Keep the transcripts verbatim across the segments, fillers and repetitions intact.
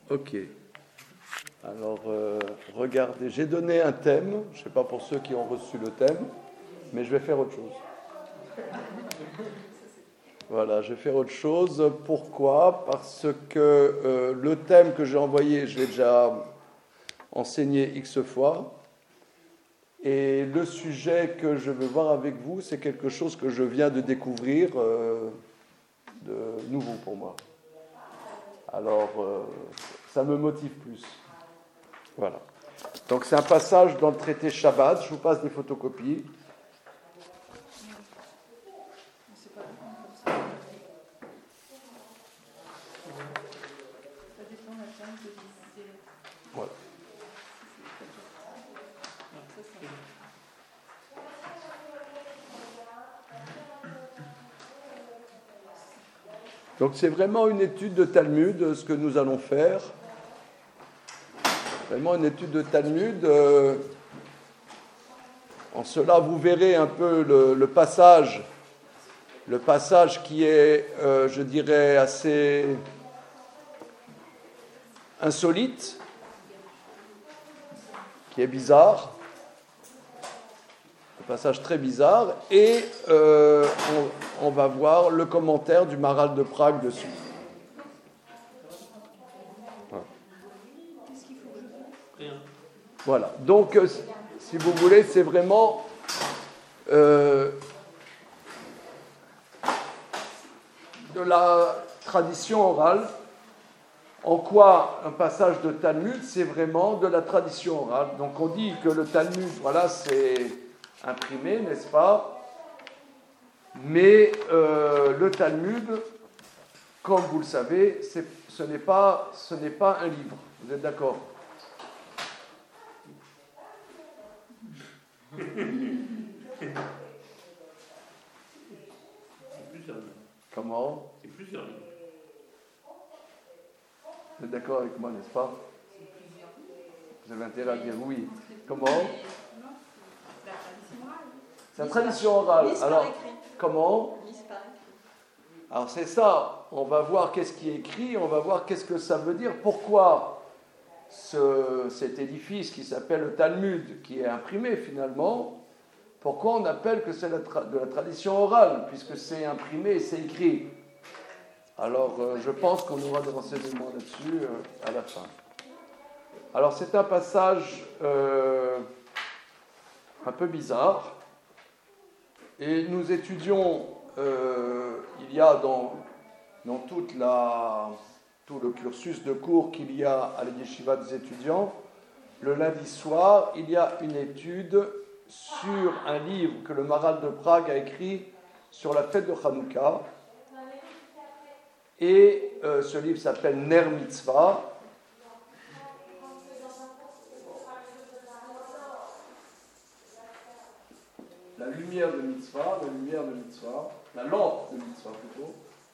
Ok. Alors, euh, regardez, j'ai donné un thème, je ne sais pas pour ceux qui ont reçu le thème, mais je vais faire autre chose. Voilà, je vais faire autre chose. Pourquoi ? Parce que euh, le thème que j'ai envoyé, je l'ai déjà enseigné X fois. Et le sujet que je veux voir avec vous, c'est quelque chose que je viens de découvrir, euh, de nouveau pour moi. Alors, euh, ça me motive plus. Voilà. Donc, c'est un passage dans le traité Shabbat. Je vous passe des photocopies. Voilà. Donc, c'est vraiment une étude de Talmud, ce que nous allons faire. Vraiment une étude de Talmud. Euh, en cela, vous verrez un peu le, le passage, le passage qui est, euh, je dirais, assez insolite, qui est bizarre, un passage très bizarre, et euh, on, on va voir le commentaire du Maharal de Prague dessus. Voilà, donc euh, si vous voulez, c'est vraiment euh, de la tradition orale. En quoi un passage de Talmud, c'est vraiment de la tradition orale. Donc on dit que le Talmud, voilà, c'est imprimé, n'est-ce pas ? Mais euh, le Talmud, comme vous le savez, c'est, ce n'est pas, ce n'est pas un livre. Vous êtes d'accord ? Comment ? C'est plusieurs livres. Vous êtes d'accord avec moi, n'est-ce pas ? Vous avez intérêt à dire oui. Comment ? C'est la tradition orale. Alors, comment ? Alors c'est ça. On va voir qu'est-ce qui est écrit, on va voir qu'est-ce que ça veut dire. Pourquoi ce, cet édifice qui s'appelle le Talmud, qui est imprimé finalement, pourquoi on appelle que c'est la tra- de la tradition orale, puisque c'est imprimé et c'est écrit. Alors, euh, je pense qu'on aura des renseignements là-dessus euh, à la fin. Alors, c'est un passage euh, un peu bizarre. Et nous étudions, euh, il y a dans, dans toute la, tout le cursus de cours qu'il y a à la yeshiva des étudiants, le lundi soir, il y a une étude sur un livre que le Maharal de Prague a écrit sur la fête de Hanouka. Et euh, ce livre s'appelle Ner Mitzvah. La lumière de Mitzvah, la lumière de Mitzvah, la lampe de Mitzvah plutôt.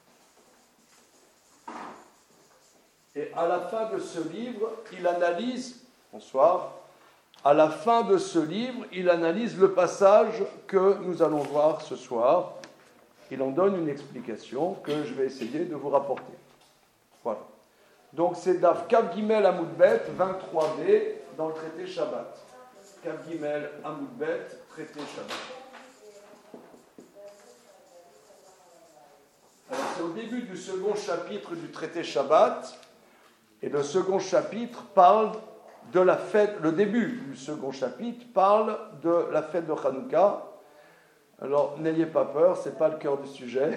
Et à la fin de ce livre, il analyse, bonsoir, à la fin de ce livre, il analyse le passage que nous allons voir ce soir. Il en donne une explication que je vais essayer de vous rapporter. Voilà. Donc c'est Daf Kav Gimel Amoudbet vingt-trois b dans le traité Shabbat. Kav Gimel Amoudbet, traité Shabbat. Alors c'est au début du second chapitre du traité Shabbat, et le second chapitre parle de la fête, le début du second chapitre parle de la fête de Hanouka. Alors n'ayez pas peur, c'est pas le cœur du sujet.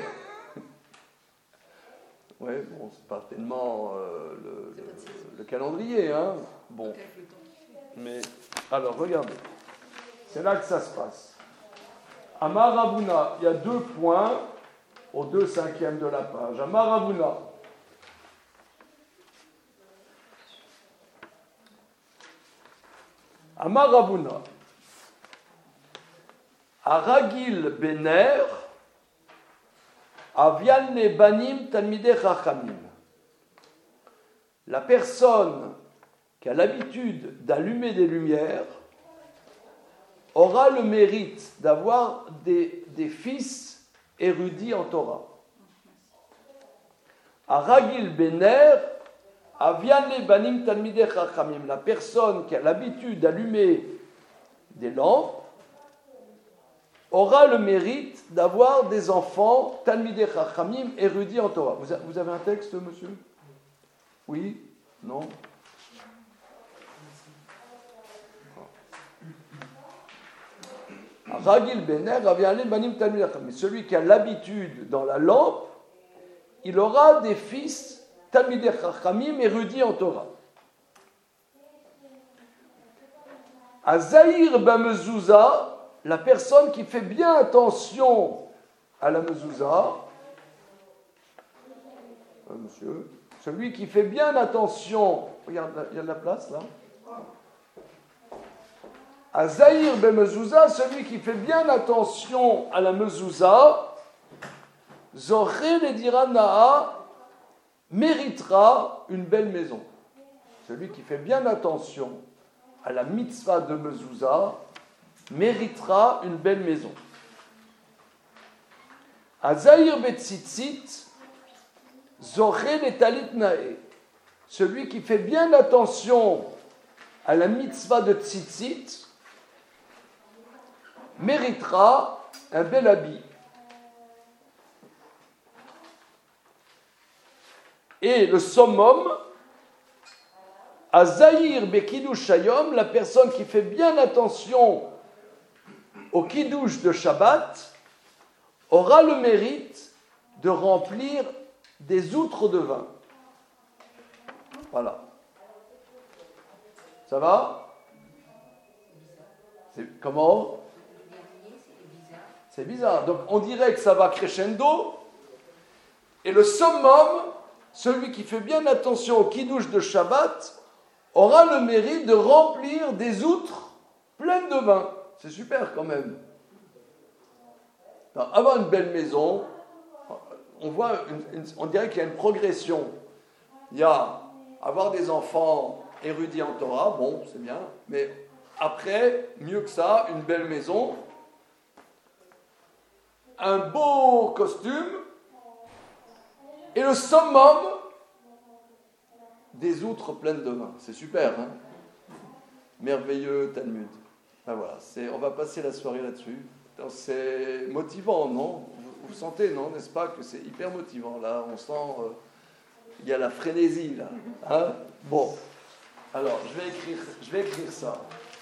Oui, bon, c'est pas tellement euh, le, le, le calendrier, hein. Bon. Mais, alors, regardez. C'est là que ça se passe. Amar Rabuna, il y a deux points aux deux cinquièmes de la page. Amar Rabuna. Amar Rabuna. Aragil Bener. Avialne banim talmidei chachamim. La personne qui a l'habitude d'allumer des lumières aura le mérite d'avoir des, des fils érudits en Torah. Aragil bener Aviane banim talmidei chachamim, la personne qui a l'habitude d'allumer des lampes, aura le mérite d'avoir des enfants talmidei chachamim, érudits en Torah. Vous, a, vous avez un texte, monsieur? Oui? Non? Ragil bener, aviane banim talmidei chachamim. Celui qui a l'habitude dans la lampe, il aura des fils talmidei chachamim, érudits en Torah. Azaïr bamezouza, la personne qui fait bien attention à la mezouza, euh, monsieur, celui qui fait bien attention, regarde, il y a de la place là. Azaïr bamezouza, celui qui fait bien attention à la mezouza, Zoré le dirana méritera une belle maison. Celui qui fait bien attention à la mitzvah de mezouza méritera une belle maison. Azaïr betzitzit, Zoré le talit nae. Celui qui fait bien attention à la mitzvah de tzitzit méritera un bel habit. Et le summum, Azaïr bekidush hayom, la personne qui fait bien attention au kiddush de Shabbat, aura le mérite de remplir des outres de vin. Voilà. Ça va? C'est comment? C'est bizarre. Donc on dirait que ça va crescendo, et le summum, celui qui fait bien attention au kiddush de Shabbat, aura le mérite de remplir des outres pleines de vin. C'est super quand même. Alors, avoir une belle maison, on voit, une, une, on dirait qu'il y a une progression. Il y a avoir des enfants érudits en Torah, bon, c'est bien, mais après, mieux que ça, une belle maison, un beau costume, et le summum des outres pleines de vin. C'est super, hein? Merveilleux Talmud. Ben voilà, c'est, on va passer la soirée là-dessus. Donc c'est motivant, non? Vous, vous sentez, non? N'est-ce pas que c'est hyper motivant? Là, on sent... Euh, il y a la frénésie, là. Hein? Bon. Alors, je vais écrire, je vais écrire ça.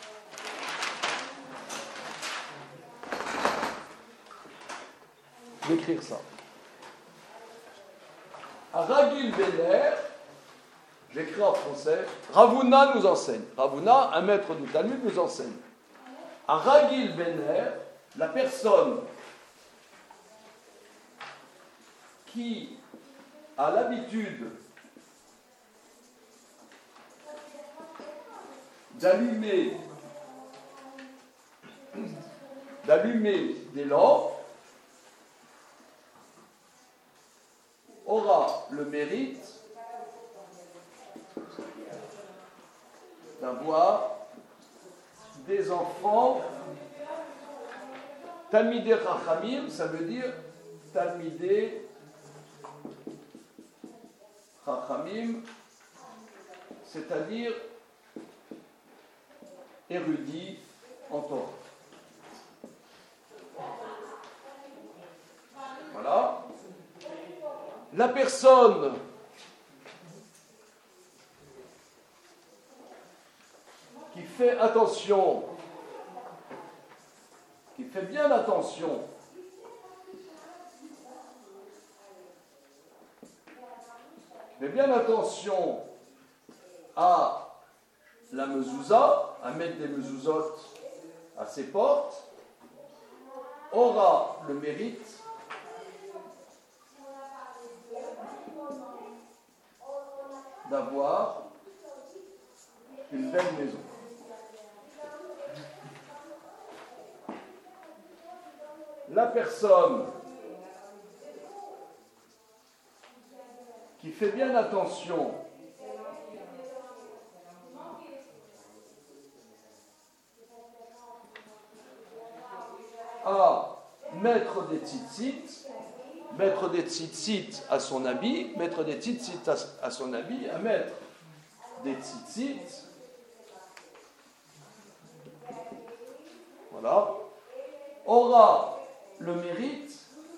Je vais écrire ça. Ragil Bener, j'écris en français, Ravuna nous enseigne. Ravuna, un maître du Talmud, nous enseigne. À Ragil Bener, la personne qui a l'habitude d'allumer, d'allumer des lampes, aura le mérite d'avoir des enfants Talmidei Chachamim, ça veut dire Talmidei Chachamim, c'est-à-dire érudit en Torah. Voilà. La personne qui fait attention, qui fait bien attention qui fait bien attention à la mezouza, à mettre des mezouzotes à ses portes, aura le mérite d'avoir une belle maison. La personne qui fait bien attention à mettre des tzitzit, mettre des tzitzit à son habit, mettre des tzitzit à, à son habit, à mettre des tzitzit, voilà, aura le mérite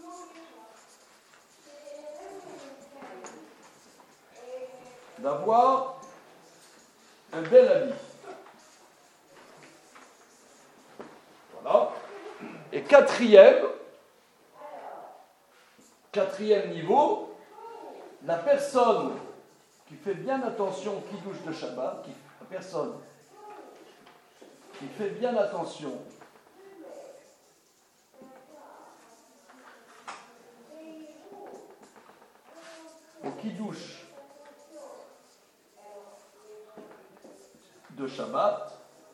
d'avoir un bel habit. Voilà. Et quatrième, quatrième niveau, la personne qui fait bien attention au kiddush de Shabbat, qui, la personne qui fait bien attention au kiddush de Shabbat,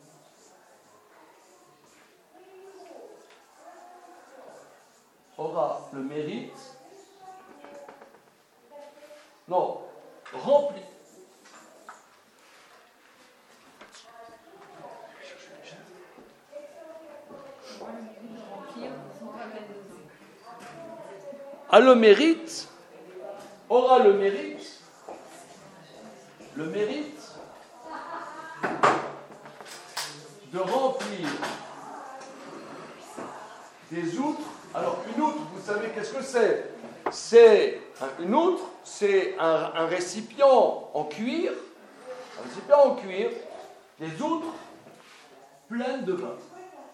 aura le mérite, non, rempli. A le mérite, aura le mérite, le mérite de remplir des outres. Alors, une outre, vous savez qu'est-ce que c'est? C'est une outre, c'est un, un récipient en cuir, un récipient en cuir, des outres pleines de vin.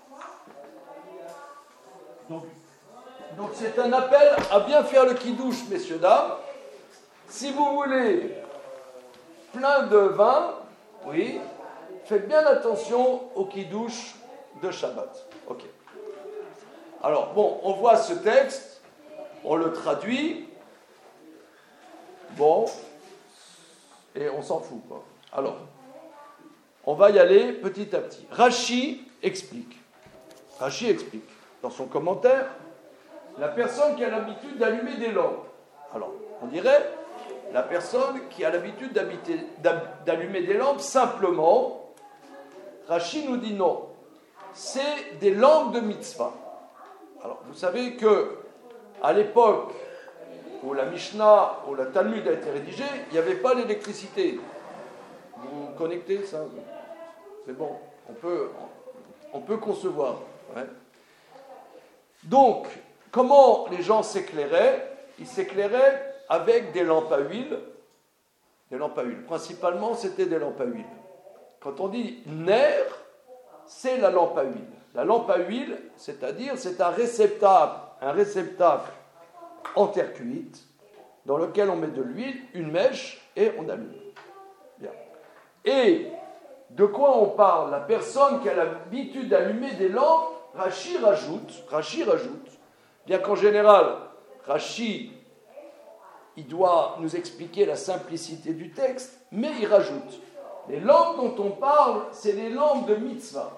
Donc, donc c'est un appel à bien faire le kiddush, messieurs, dames. Si vous voulez plein de vin, oui, faites bien attention au kiddush de Shabbat. Ok. Alors, bon, on voit ce texte, on le traduit, bon, et on s'en fout, quoi. Alors, on va y aller petit à petit. Rashi explique. Rashi explique, dans son commentaire, la personne qui a l'habitude d'allumer des lampes. Alors, on dirait, la personne qui a l'habitude d'allumer des lampes, simplement, Rashi nous dit non. C'est des lampes de mitzvah. Alors, vous savez que à l'époque où la Mishnah ou la Talmud a été rédigée, il n'y avait pas l'électricité. Vous connectez ça? C'est bon, on peut, on peut concevoir. Ouais. Donc, comment les gens s'éclairaient? Ils s'éclairaient avec des lampes à huile. Des lampes à huile. Principalement, c'était des lampes à huile. Quand on dit ner, c'est la lampe à huile. La lampe à huile, c'est-à-dire, c'est un réceptacle, un réceptacle en terre cuite, dans lequel on met de l'huile, une mèche, et on allume. Bien. Et de quoi on parle? La personne qui a l'habitude d'allumer des lampes, Rashi rajoute, Rashi rajoute, bien qu'en général, Rashi, il doit nous expliquer la simplicité du texte, mais il rajoute. Les lampes dont on parle, c'est les lampes de mitzvah.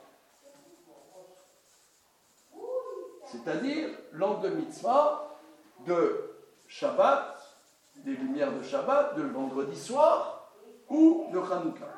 C'est-à-dire lampes de mitzvah de Shabbat, des lumières de Shabbat, de vendredi soir ou de Hanouka.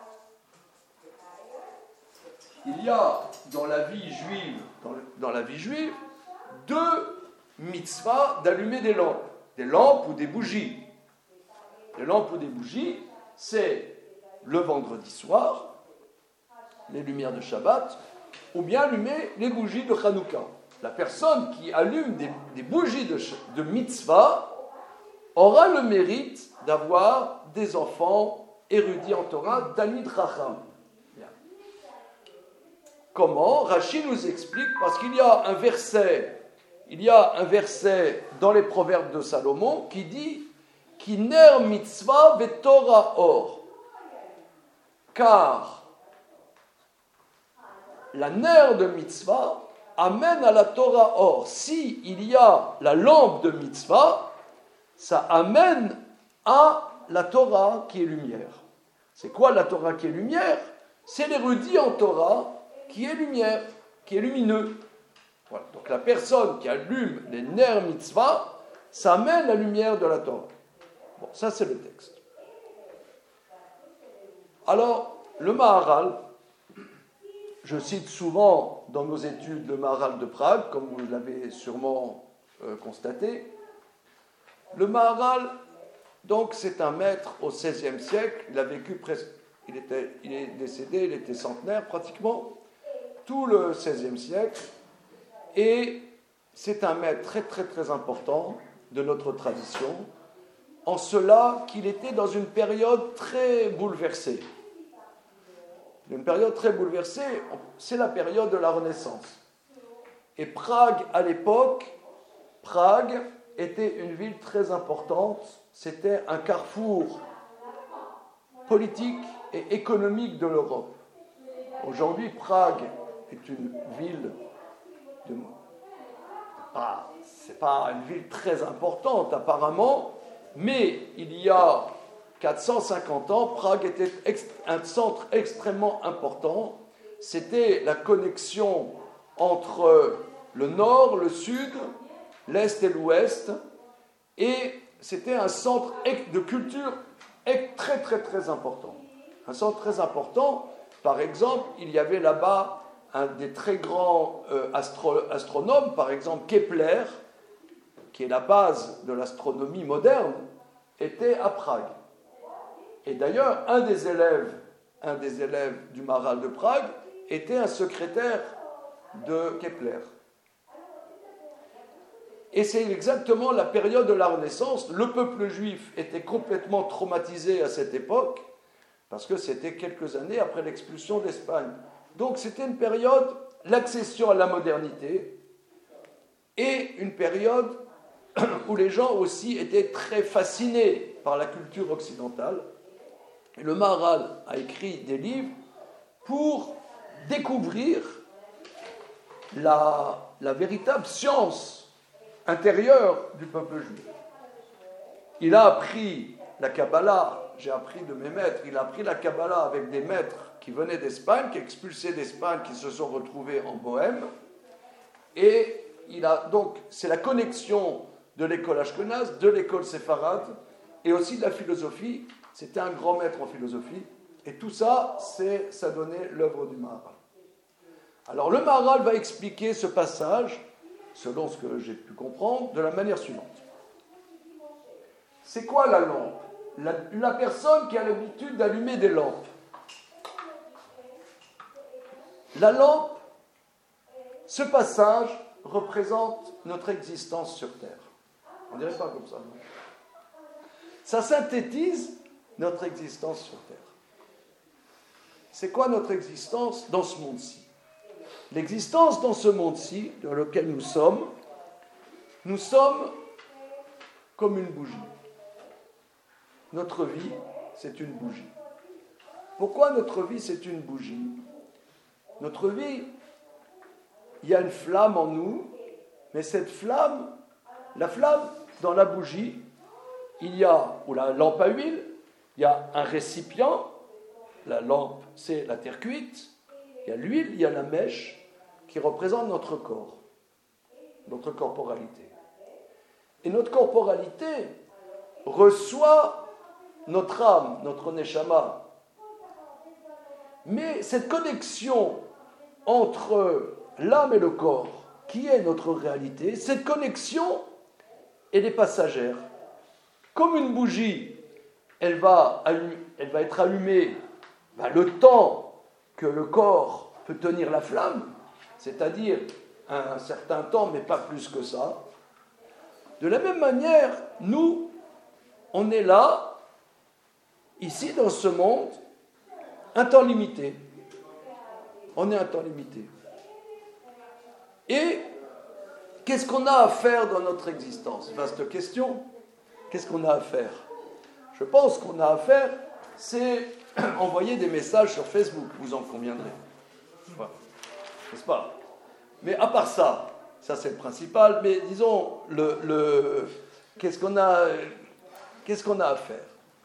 Il y a dans la vie juive, dans, le, dans la vie juive, deux mitzvahs d'allumer des lampes, des lampes ou des bougies. Les lampes ou des bougies, c'est le vendredi soir, les lumières de Shabbat, ou bien allumer les bougies de Hanouka. La personne qui allume des, des bougies de, de mitzvah aura le mérite d'avoir des enfants érudits en Torah, Talmid Chacham. Comment? Rashi nous explique, parce qu'il y a un verset, il y a un verset dans les Proverbes de Salomon qui dit « Ki ner mitzvah betorah or » car la ner de mitzvah amène à la Torah or. Si il y a la lampe de mitzvah, ça amène à la Torah qui est lumière. C'est quoi la Torah qui est lumière? C'est l'érudit en Torah qui est lumière, qui est lumineux. Voilà. Donc la personne qui allume les ner mitzvah, ça amène la lumière de la Torah. Bon, ça c'est le texte. Alors, le Maharal, je cite souvent dans nos études le Maharal de Prague, comme vous l'avez sûrement euh, constaté. Le Maharal Donc c'est un maître au seizième siècle, il a vécu presque, il, était, il est décédé, il était centenaire pratiquement, tout le seizième siècle, et c'est un maître très très très important de notre tradition, en cela qu'il était dans une période très bouleversée. Une période très bouleversée, c'est la période de la Renaissance. Et Prague, à l'époque, Prague était une ville très importante, c'était un carrefour politique et économique de l'Europe. Aujourd'hui, Prague est une ville de... Ah, c'est pas une ville très importante apparemment, mais il y a quatre cent cinquante ans, Prague était un centre extrêmement important. C'était la connexion entre le nord, le sud, l'est et l'ouest, et c'était un centre de culture très très très important. Un centre très important, par exemple, il y avait là-bas un des très grands euh, astro- astronomes, par exemple Kepler, qui est la base de l'astronomie moderne, était à Prague. Et d'ailleurs, un des élèves, un des élèves du Maharal de Prague était un secrétaire de Kepler. Et c'est exactement la période de la Renaissance. Le peuple juif était complètement traumatisé à cette époque, parce que c'était quelques années après l'expulsion d'Espagne. Donc c'était une période, l'accession à la modernité, et une période où les gens aussi étaient très fascinés par la culture occidentale. Et le Maharal a écrit des livres pour découvrir la, la véritable science intérieure du peuple juif. Il a appris la Kabbalah, j'ai appris de mes maîtres, il a appris la Kabbalah avec des maîtres qui venaient d'Espagne, qui expulsaient d'Espagne, qui se sont retrouvés en Bohème. Et il a donc, c'est la connexion de l'école ashkénaze, de l'école séfarade, et aussi de la philosophie. C'était un grand maître en philosophie. Et tout ça, c'est, ça donnait l'œuvre du Maharal. Alors le Maharal va expliquer ce passage, selon ce que j'ai pu comprendre, de la manière suivante. C'est quoi la lampe ? la, la personne qui a l'habitude d'allumer des lampes. La lampe, ce passage représente notre existence sur Terre. On ne dirait pas comme ça. Non ? Ça synthétise notre existence sur Terre. C'est quoi notre existence dans ce monde-ci ? L'existence dans ce monde-ci, dans lequel nous sommes, nous sommes comme une bougie. Notre vie, c'est une bougie. Pourquoi notre vie, c'est une bougie ? Notre vie, il y a une flamme en nous, mais cette flamme, la flamme dans la bougie, il y a, ou la lampe à huile, il y a un récipient, la lampe, c'est la terre cuite, il y a l'huile, il y a la mèche, qui représente notre corps, notre corporalité. Et notre corporalité reçoit notre âme, notre neshama. Mais cette connexion entre l'âme et le corps, qui est notre réalité, cette connexion, elle est passagère. Comme une bougie, elle va, allumer, elle va être allumée ben, le temps que le corps peut tenir la flamme, c'est-à-dire un certain temps, mais pas plus que ça. De la même manière, nous, on est là, ici dans ce monde, un temps limité. On est un temps limité. Et qu'est-ce qu'on a à faire dans notre existence ? Vaste question. Qu'est-ce qu'on a à faire ? Je pense qu'on a à faire, c'est envoyer des messages sur Facebook, vous en conviendrez. Voilà. N'est-ce pas ? Mais à part ça, ça c'est le principal, mais disons, le, le, qu'est-ce qu'on a, qu'est-ce qu'on a à faire ?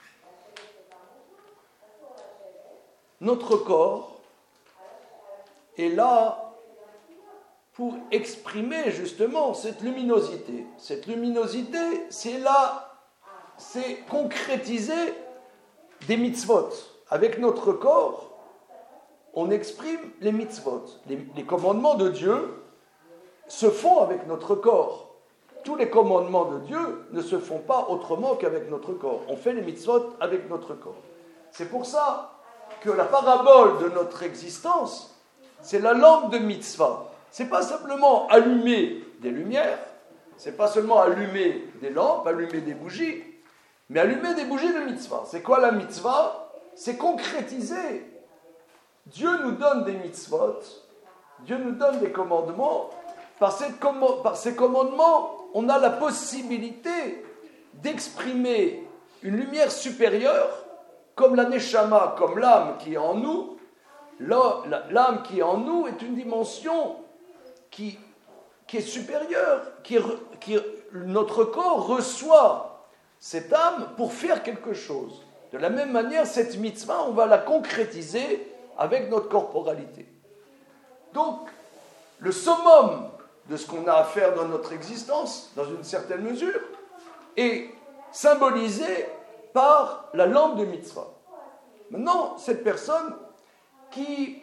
Notre corps est là pour exprimer justement cette luminosité. Cette luminosité, c'est là, c'est concrétiser des mitzvot. Avec notre corps, on exprime les mitzvot. Les, les commandements de Dieu se font avec notre corps. tous les commandements de Dieu ne se font pas autrement qu'avec notre corps. On fait les mitzvot avec notre corps. C'est pour ça que la parabole de notre existence, c'est la lampe de mitzvah. Ce n'est pas simplement allumer des lumières, ce n'est pas seulement allumer des lampes, allumer des bougies, mais allumer des bougies de mitzvah. C'est quoi la mitzvah? C'est concrétiser. Dieu nous donne des mitzvot, Dieu nous donne des commandements. Par, cette, par ces commandements, on a la possibilité d'exprimer une lumière supérieure, comme la neshama, comme l'âme qui est en nous. L'âme qui est en nous est une dimension qui, qui est supérieure, qui, qui, notre corps reçoit cette âme pour faire quelque chose. De la même manière, cette mitzvah, on va la concrétiser avec notre corporalité. Donc, le summum de ce qu'on a à faire dans notre existence, dans une certaine mesure, est symbolisé par la lampe de mitzvah. Maintenant, cette personne qui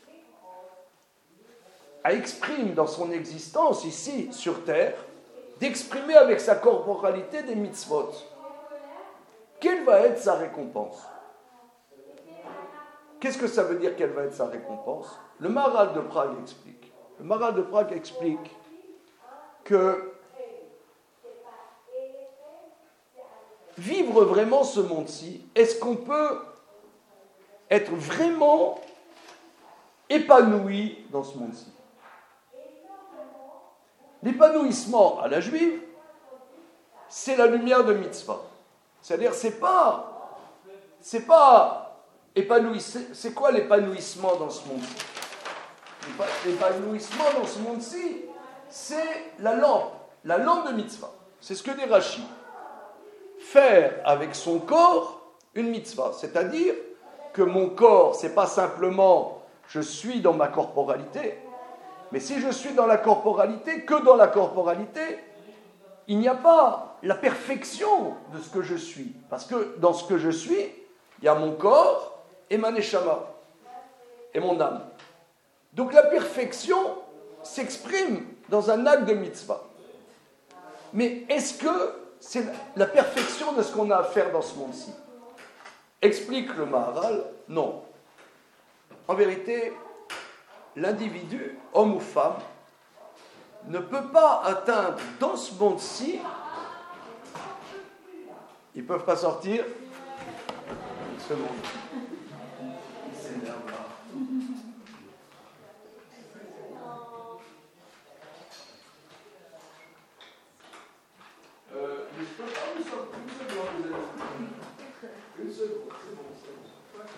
exprime dans son existence ici sur terre, d'exprimer avec sa corporalité des mitzvot, quelle va être sa récompense? Qu'est-ce que ça veut dire quelle va être sa récompense? Le Maharal de Prague explique. Le Maharal de Prague explique que vivre vraiment ce monde-ci, est-ce qu'on peut être vraiment épanoui dans ce monde-ci? L'épanouissement à la juive, c'est la lumière de mitzvah. C'est-à-dire, c'est pas, c'est pas épanouissement. C'est quoi l'épanouissement dans ce monde-ci? L'épanouissement dans ce monde-ci, c'est la lampe, la lampe de mitzvah. C'est ce que dit Rashi. Faire avec son corps une mitzvah, c'est-à-dire que mon corps, c'est pas simplement je suis dans ma corporalité, mais si je suis dans la corporalité, que dans la corporalité, il n'y a pas la perfection de ce que je suis. Parce que dans ce que je suis, il y a mon corps et ma neshama, et mon âme. Donc la perfection s'exprime dans un acte de mitzvah. Mais est-ce que c'est la perfection de ce qu'on a à faire dans ce monde-ci? Explique le Maharal, non. En vérité, l'individu, homme ou femme, ne peut pas atteindre dans ce monde-ci, ils ne peuvent pas sortir, une seconde. Euh, mais je peux pas vous sortir une seconde. Une seconde, c'est bon, c'est bon.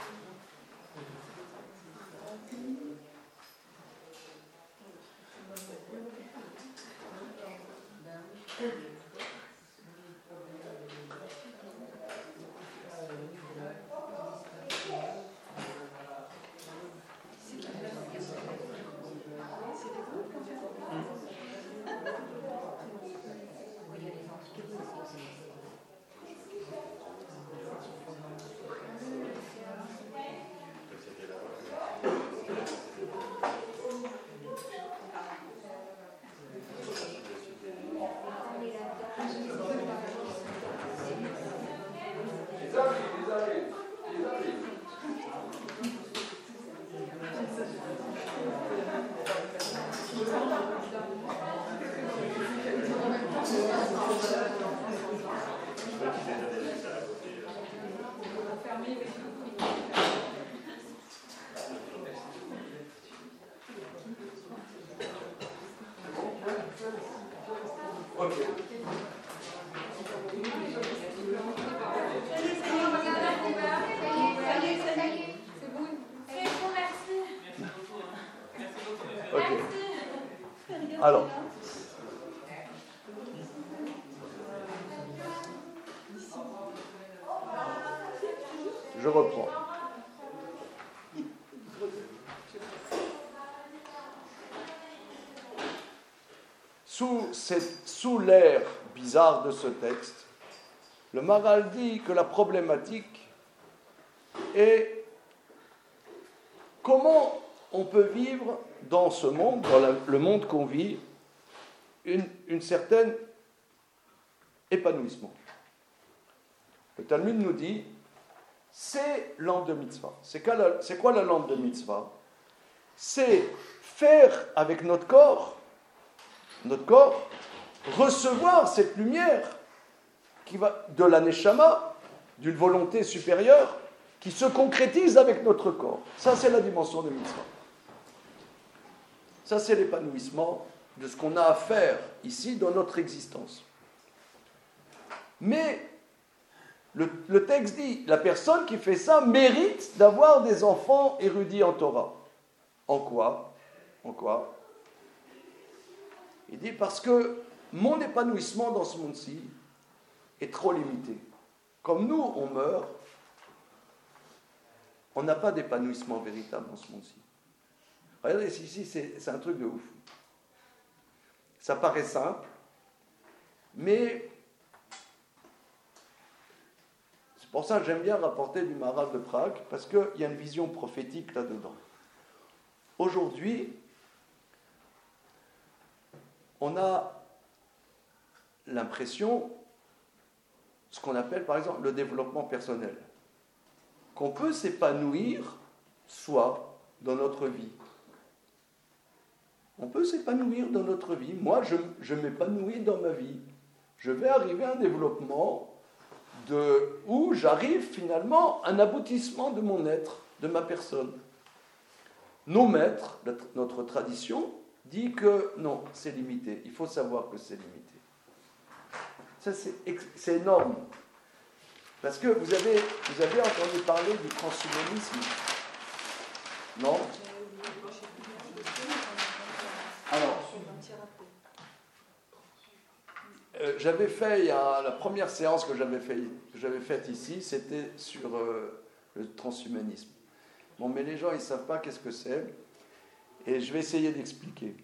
Alors, je reprends. Sous, cette, sous l'air bizarre de ce texte, le Maharal dit que la problématique est comment on peut vivre dans ce monde, dans la, le monde qu'on vit, une, une certaine épanouissement. Le Talmud nous dit, c'est l'âme de mitzvah. C'est quoi la, c'est quoi la lampe de mitzvah? C'est faire avec notre corps, notre corps, recevoir cette lumière qui va de la neshama, d'une volonté supérieure, qui se concrétise avec notre corps. Ça, c'est la dimension de mitzvah. Ça, c'est l'épanouissement de ce qu'on a à faire ici dans notre existence. Mais le, le texte dit, la personne qui fait ça mérite d'avoir des enfants érudits en Torah. En quoi? En quoi? Il dit parce que mon épanouissement dans ce monde-ci est trop limité. Comme nous, on meurt, on n'a pas d'épanouissement véritable dans ce monde-ci. Regardez, ici, c'est, c'est un truc de ouf. Ça paraît simple, mais c'est pour ça que j'aime bien rapporter du Maharal de Prague, parce qu'il y a une vision prophétique là-dedans. Aujourd'hui, on a l'impression, ce qu'on appelle par exemple le développement personnel, qu'on peut s'épanouir soi dans notre vie. On peut s'épanouir dans notre vie. Moi, je, je m'épanouis dans ma vie. Je vais arriver à un développement de, où j'arrive finalement à un aboutissement de mon être, de ma personne. Nos maîtres, notre tradition, dit que non, c'est limité. Il faut savoir que c'est limité. Ça, c'est, c'est énorme. Parce que vous avez, vous avez entendu parler du transhumanisme. Non? Alors, euh, j'avais fait, il y a, la première séance que j'avais, fait, que j'avais faite ici, c'était sur euh, le transhumanisme. Bon, mais les gens, ils ne savent pas qu'est-ce que c'est. Et je vais essayer d'expliquer.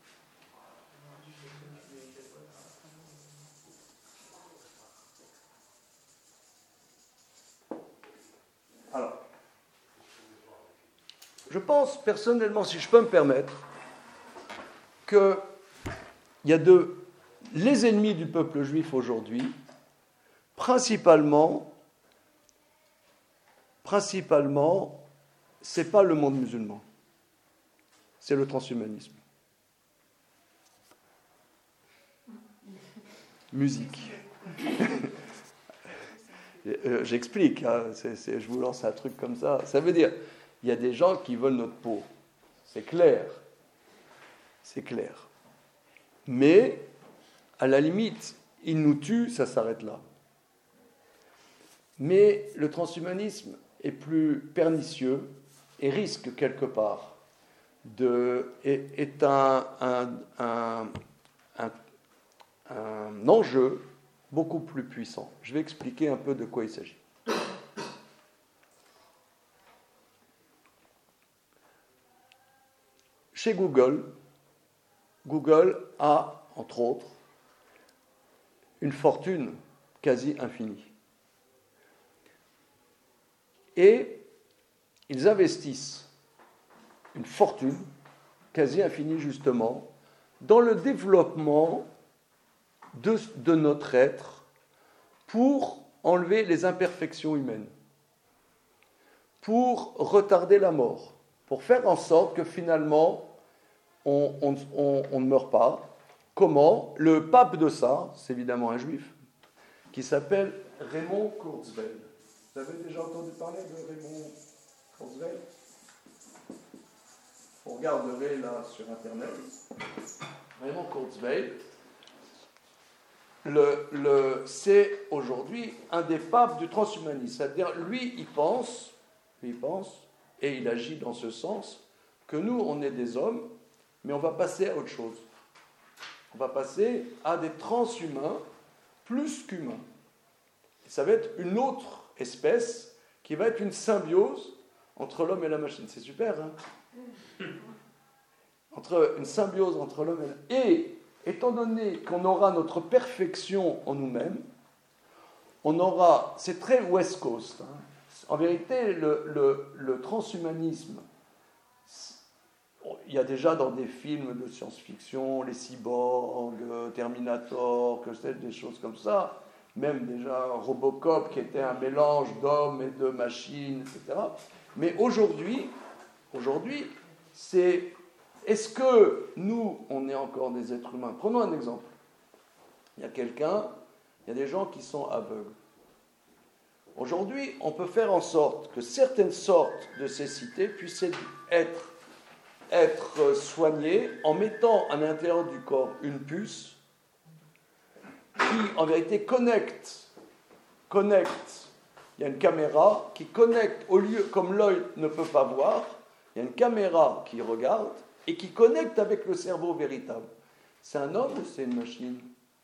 Alors, je pense personnellement, si je peux me permettre, qu'il y a de, les ennemis du peuple juif aujourd'hui, principalement, principalement, c'est pas le monde musulman, c'est le transhumanisme. Musique. J'explique, hein, c'est, c'est, je vous lance un truc comme ça. Ça veut dire, il y a des gens qui veulent notre peau, c'est clair. C'est clair. Mais, à la limite, ils nous tuent, ça s'arrête là. Mais le transhumanisme est plus pernicieux et risque quelque part de, est, est un, un, un, un, un enjeu beaucoup plus puissant. Je vais expliquer un peu de quoi il s'agit. Chez Google, Google a, entre autres, une fortune quasi infinie. Et ils investissent une fortune quasi infinie, justement, dans le développement de, de notre être pour enlever les imperfections humaines, pour retarder la mort, pour faire en sorte que finalement, On, on, on, on ne meurt pas. Comment? Le pape de ça, c'est évidemment un juif, qui s'appelle Raymond Kurzweil. Vous avez déjà entendu parler de Raymond Kurzweil? Vous regarderez là sur Internet. Raymond Kurzweil, le, le, c'est aujourd'hui un des papes du transhumanisme. C'est-à-dire, lui, il pense, lui, il pense, et il agit dans ce sens, que nous, on est des hommes, mais on va passer à autre chose. On va passer à des transhumains plus qu'humains. Ça va être une autre espèce qui va être une symbiose entre l'homme et la machine. C'est super, hein? Entre, une symbiose entre l'homme et la machine. Et, étant donné qu'on aura notre perfection en nous-mêmes, on aura... C'est très West Coast. Hein? En vérité, le, le, le transhumanisme... il y a déjà dans des films de science-fiction, les cyborgs, Terminator, que c'est, des choses comme ça, même déjà Robocop qui était un mélange d'hommes et de machines, et cetera. Mais aujourd'hui, aujourd'hui, c'est, est-ce que nous, on est encore des êtres humains? Prenons un exemple. Il y a quelqu'un, il y a des gens qui sont aveugles. Aujourd'hui, on peut faire en sorte que certaines sortes de cécité puissent être, être soignées en mettant à l'intérieur du corps une puce qui, en vérité, connecte, connecte. Il y a une caméra qui connecte, au lieu, comme l'œil ne peut pas voir, il y a une caméra qui regarde et qui connecte avec le cerveau véritable. C'est un homme ou c'est une machine?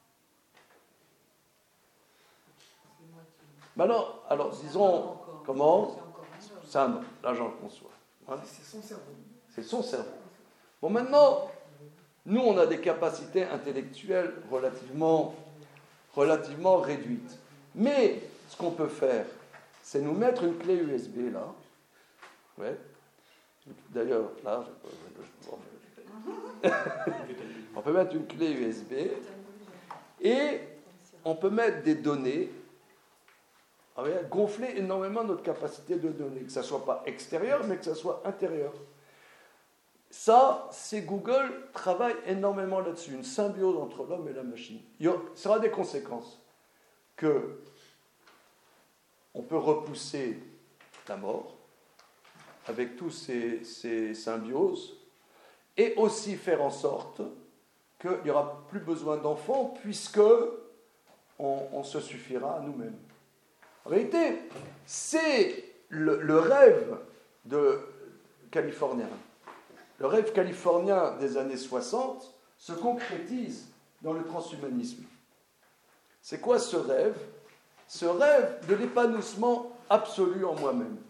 Maintenant, alors disons, comment? C'est un homme, là j'en conçois. Hein? C'est son cerveau. C'est son cerveau. Bon, maintenant, nous on a des capacités intellectuelles relativement, relativement réduites. Mais ce qu'on peut faire, c'est nous mettre une clé U S B là. Ouais. D'ailleurs, là, je... on peut mettre une clé U S B et on peut mettre des données. Gonfler énormément notre capacité de données, que ça ne soit pas extérieur, mais que ça soit intérieur. Ça, c'est Google travaille énormément là-dessus, une symbiose entre l'homme et la machine. Il y aura des conséquences que on peut repousser la mort avec tous ces, ces symbioses et aussi faire en sorte qu'il n'y aura plus besoin d'enfants puisque on, on se suffira à nous-mêmes. En réalité, c'est le, le rêve de californien. Le rêve californien des années soixante se concrétise dans le transhumanisme. C'est quoi ce rêve? Ce rêve de l'épanouissement absolu en moi-même.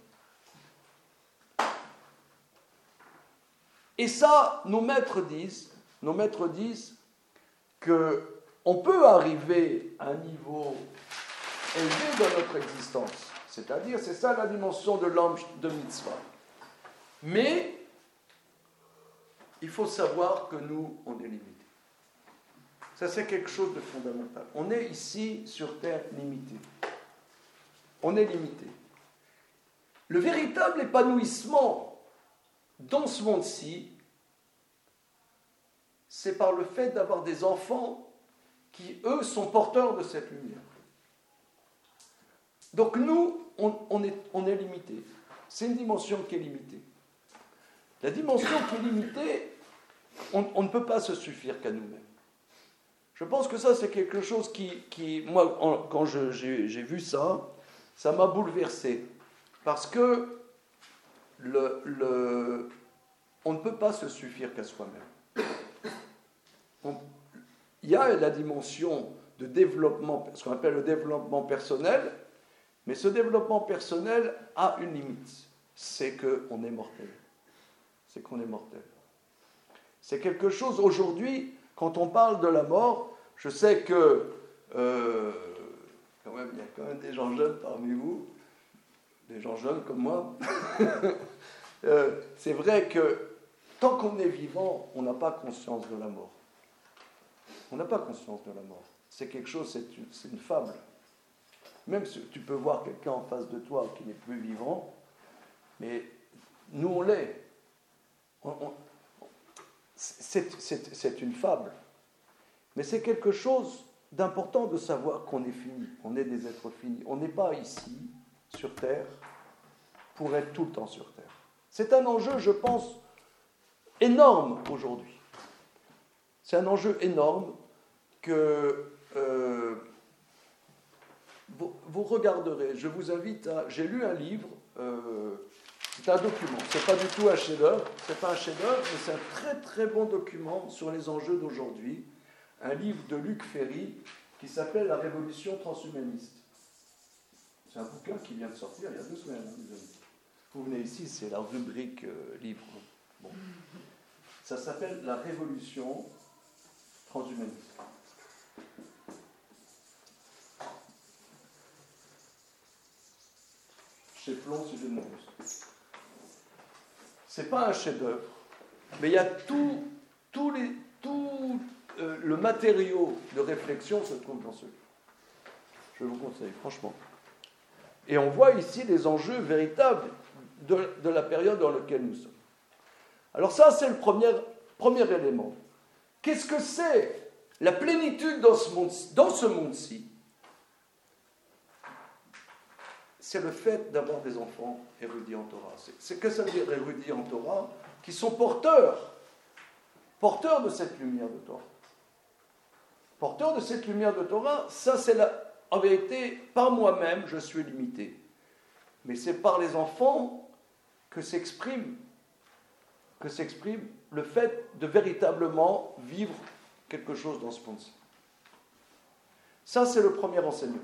Et ça, nos maîtres disent, nos maîtres disent qu'on peut arriver à un niveau élevé dans notre existence. C'est-à-dire, c'est ça la dimension de l'homme de mitzvah. Mais, il faut savoir que nous, on est limités. Ça, c'est quelque chose de fondamental. On est ici, sur Terre, limité. On est limité. Le véritable épanouissement dans ce monde-ci, c'est par le fait d'avoir des enfants qui, eux, sont porteurs de cette lumière. Donc nous, on, on, est, on est limité. C'est une dimension qui est limitée. La dimension qui est limitée, on, on ne peut pas se suffire qu'à nous-mêmes. Je pense que ça, c'est quelque chose qui, qui moi, en, quand je, j'ai, j'ai vu ça, ça m'a bouleversé. Parce que le, le, on ne peut pas se suffire qu'à soi-même. On, il y a la dimension de développement, ce qu'on appelle le développement personnel, mais ce développement personnel a une limite. C'est qu'on est mortel. C'est qu'on est mortel. C'est quelque chose, aujourd'hui, quand on parle de la mort, je sais que, euh, quand même, il y a quand même des gens jeunes parmi vous, des gens jeunes comme moi. euh, c'est vrai que tant qu'on est vivant, on n'a pas conscience de la mort. On n'a pas conscience de la mort. C'est quelque chose, c'est une, c'est une fable. Même si tu peux voir quelqu'un en face de toi qui n'est plus vivant, mais nous on l'est. On, on, c'est, c'est, c'est une fable. Mais c'est quelque chose d'important de savoir qu'on est fini, on est des êtres finis. On n'est pas ici, sur Terre, pour être tout le temps sur Terre. C'est un enjeu, je pense, énorme aujourd'hui. C'est un enjeu énorme que euh, vous, vous regarderez. Je vous invite à... J'ai lu un livre, euh, c'est un document, c'est pas du tout un chef-d'œuvre, c'est pas un chef-d'œuvre, mais c'est un très très bon document sur les enjeux d'aujourd'hui. Un livre de Luc Ferry qui s'appelle « La révolution transhumaniste ». C'est un bouquin qui vient de sortir il y a deux semaines. Hein, vous venez ici, c'est la rubrique euh, livre. Bon. Ça s'appelle « La révolution transhumaniste ». Chez Plon, si je ne m'abuse. C'est pas un chef-d'œuvre, Mais il y a tout, tout, les, tout euh, le matériau de réflexion se trouve dans ce livre. Je vous conseille, franchement. Et on voit ici les enjeux véritables de, de la période dans laquelle nous sommes. Alors ça, c'est le premier, premier élément. Qu'est-ce que c'est la plénitude dans ce monde, dans ce monde-ci? C'est le fait d'avoir des enfants érudits en Torah. C'est, c'est que ça veut dire érudits en Torah, qui sont porteurs, porteurs de cette lumière de Torah. Porteurs de cette lumière de Torah, ça c'est la... En vérité, par moi-même, je suis limité. Mais c'est par les enfants que s'exprime, que s'exprime le fait de véritablement vivre quelque chose dans ce monde-ci. Ça, c'est le premier enseignement.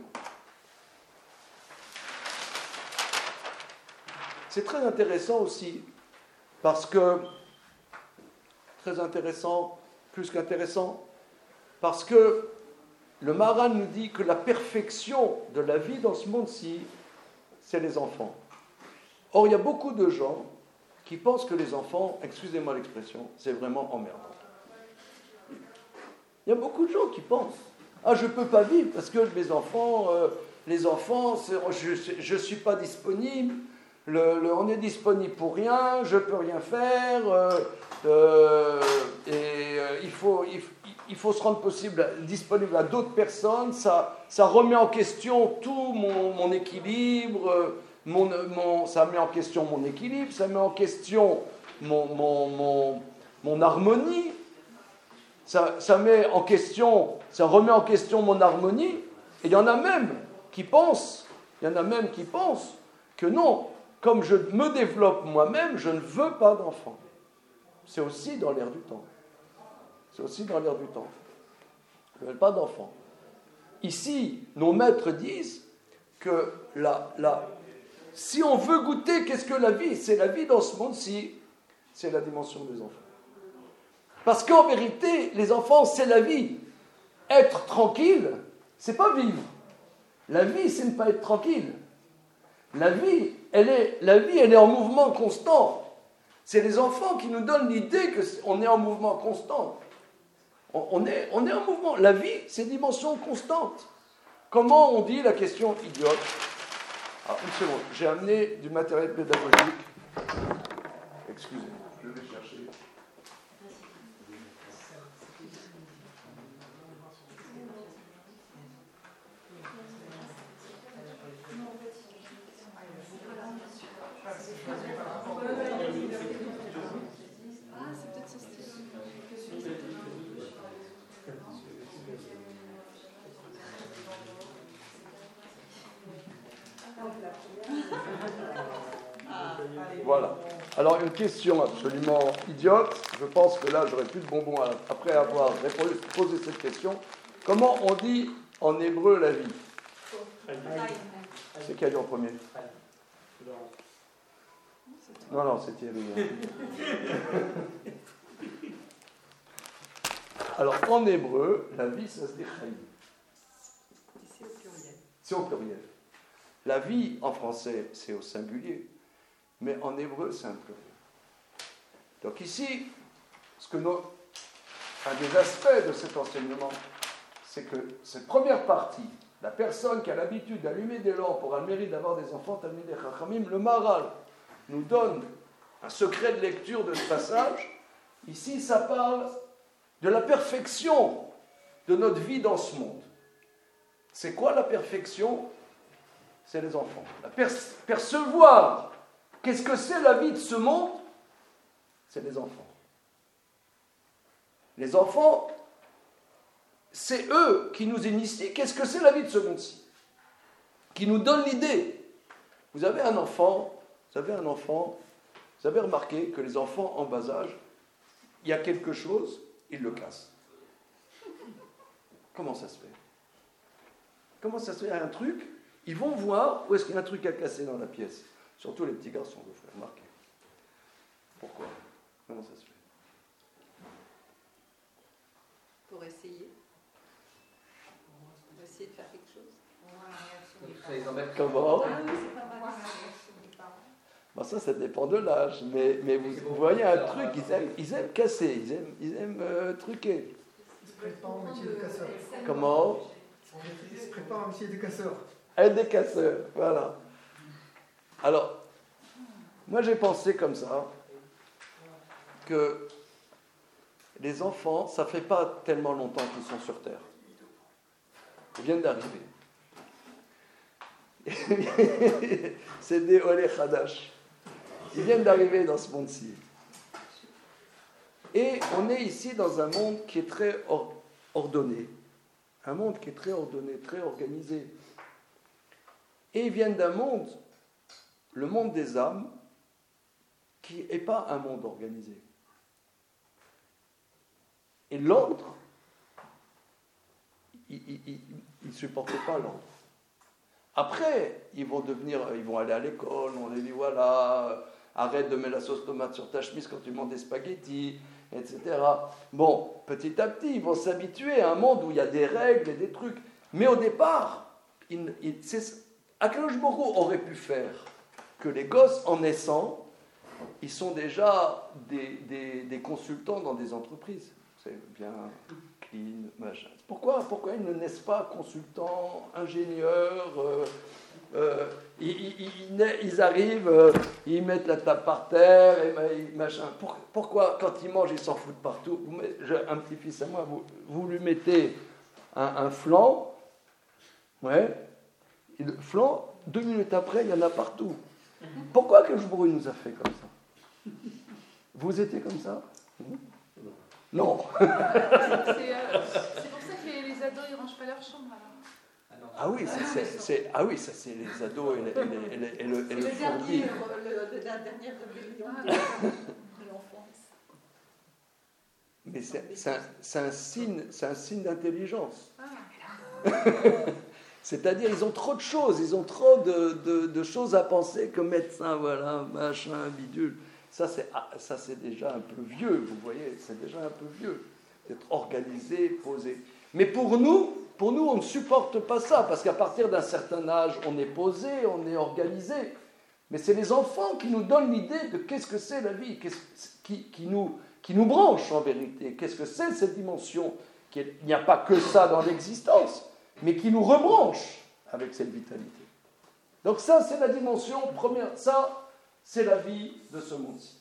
C'est très intéressant aussi, parce que, très intéressant, plus qu'intéressant, parce que le Maharal nous dit que la perfection de la vie dans ce monde-ci, c'est les enfants. Or, il y a beaucoup de gens qui pensent que les enfants, excusez-moi l'expression, c'est vraiment emmerdant. Il y a beaucoup de gens qui pensent « Ah, je ne peux pas vivre parce que mes enfants, euh, les enfants, je ne suis pas disponible, le, le, on est disponible pour rien, je ne peux rien faire, euh, euh, et euh, il, faut, il, il faut se rendre possible, disponible à d'autres personnes, ça, ça remet en question tout mon, mon équilibre, mon, mon, ça met en question mon équilibre, ça met en question mon, mon, mon, mon harmonie. Ça, ça met en question, ça remet en question mon harmonie, et il y en a même qui pensent, il y en a même qui pensent que non, comme je me développe moi-même, je ne veux pas d'enfants. C'est aussi dans l'air du temps. C'est aussi dans l'air du temps. Je ne veux pas d'enfants. Ici, nos maîtres disent que la, la, si on veut goûter, qu'est-ce que la vie? C'est la vie dans ce monde-ci, c'est la dimension des enfants. Parce qu'en vérité, les enfants, c'est la vie. Être tranquille, c'est pas vivre. La vie, c'est ne pas être tranquille. La vie, elle est, la vie, elle est en mouvement constant. C'est les enfants qui nous donnent l'idée qu'on est en mouvement constant. On, on, est, on est en mouvement. La vie, c'est dimension constante. Comment on dit la question idiote? Ah, une seconde, j'ai amené du matériel pédagogique. Excusez-moi, je vais chercher. Voilà. Alors, une question absolument idiote. Je pense que là, j'aurais plus de bonbons après avoir posé cette question. Comment on dit en hébreu la vie? C'est qui a dit en premier? Non, non, c'est Thierry. Alors, en hébreu, la vie, ça se dit chaim. C'est au pluriel. C'est au pluriel. La vie, en français, c'est au singulier. Mais en hébreu, c'est un pluriel. Donc ici, ce que nous, un des aspects de cet enseignement, c'est que cette première partie, la personne qui a l'habitude d'allumer des lampes pour avoir le mérite d'avoir des enfants, Talmidei Chachamim, le Maharal nous donne un secret de lecture de ce passage. Ici, ça parle de la perfection de notre vie dans ce monde. C'est quoi la perfection? C'est les enfants. La per- percevoir qu'est-ce que c'est la vie de ce monde, c'est les enfants. Les enfants, c'est eux qui nous initient. Qu'est-ce que c'est la vie de ce monde-ci? Qui nous donnent l'idée. Vous avez un enfant, vous avez un enfant, vous avez remarqué que les enfants en bas âge, il y a quelque chose, ils le cassent. Comment ça se fait? Comment ça se fait? Il y a un truc, ils vont voir où est-ce qu'il y a un truc à casser dans la pièce. Surtout les petits garçons, vous ferez remarquer. Pourquoi? Comment ça se fait? Pour essayer. Pour essayer de faire quelque chose. Comment? Ah oui, c'est pas mal. Bah, ça, ça dépend de l'âge. Mais, mais vous, vous voyez un truc, ils aiment, ils aiment casser, ils aiment, ils aiment euh, truquer. Ils se préparent au métier de casseur. Comment? Ils se préparent au métier de casseur. Un des casseurs, voilà. Alors, moi j'ai pensé comme ça, que les enfants, ça fait pas tellement longtemps qu'ils sont sur Terre. Ils viennent d'arriver. C'est des Olé Khadash. Ils viennent d'arriver dans ce monde-ci. Et on est ici dans un monde qui est très or- ordonné. Un monde qui est très ordonné, très organisé. Et ils viennent d'un monde, le monde des âmes, qui n'est pas un monde organisé. Et l'ordre, ils ne supportent pas l'ordre. Après, ils vont devenir, ils vont aller à l'école, on les dit voilà, arrête de mettre la sauce tomate sur ta chemise quand tu manges des spaghettis, et cetera. Bon, petit à petit, ils vont s'habituer à un monde où il y a des règles et des trucs. Mais au départ, il, il, Akadosh Baruch Hu aurait pu faire que les gosses, en naissant, ils sont déjà des, des, des consultants dans des entreprises. C'est bien clean, machin. Pourquoi, pourquoi ils ne naissent pas consultants, ingénieurs euh, euh, ils, ils, ils, ils arrivent, euh, ils mettent la table par terre, et machin. Pour, pourquoi, quand ils mangent, ils s'en foutent partout? Vous mettez, un petit-fils à moi, vous, vous lui mettez un, un flan, ouais, et le flan, deux minutes après, il y en a partout. Pourquoi que le bruit nous a fait comme ça? Vous étiez comme ça? Non. C'est, euh, c'est pour ça que les, les ados, ils rangent pas leur chambre, alors. Ah oui, c'est, c'est, c'est, ah oui, ça c'est les ados et, les, et, les, et, les, et le, et le, le fourbi. Dernier, le, le, la dernière rébellion de l'enfance. Mais c'est, c'est, un, c'est, un signe, c'est un signe d'intelligence. Ah. C'est-à-dire, ils ont trop de choses, ils ont trop de, de, de choses à penser que médecin, voilà, machin, bidule. Ça c'est, ça, c'est déjà un peu vieux, vous voyez, c'est déjà un peu vieux, d'être organisé, posé. Mais pour nous, pour nous, on ne supporte pas ça, parce qu'à partir d'un certain âge, on est posé, on est organisé. Mais c'est les enfants qui nous donnent l'idée de qu'est-ce que c'est la vie, qu'est-ce, qui, qui, nous, qui nous branche en vérité. Qu'est-ce que c'est cette dimension? Il n'y a pas que ça dans l'existence, mais qui nous rebranche avec cette vitalité. Donc ça, c'est la dimension première. Ça, c'est la vie de ce monde-ci.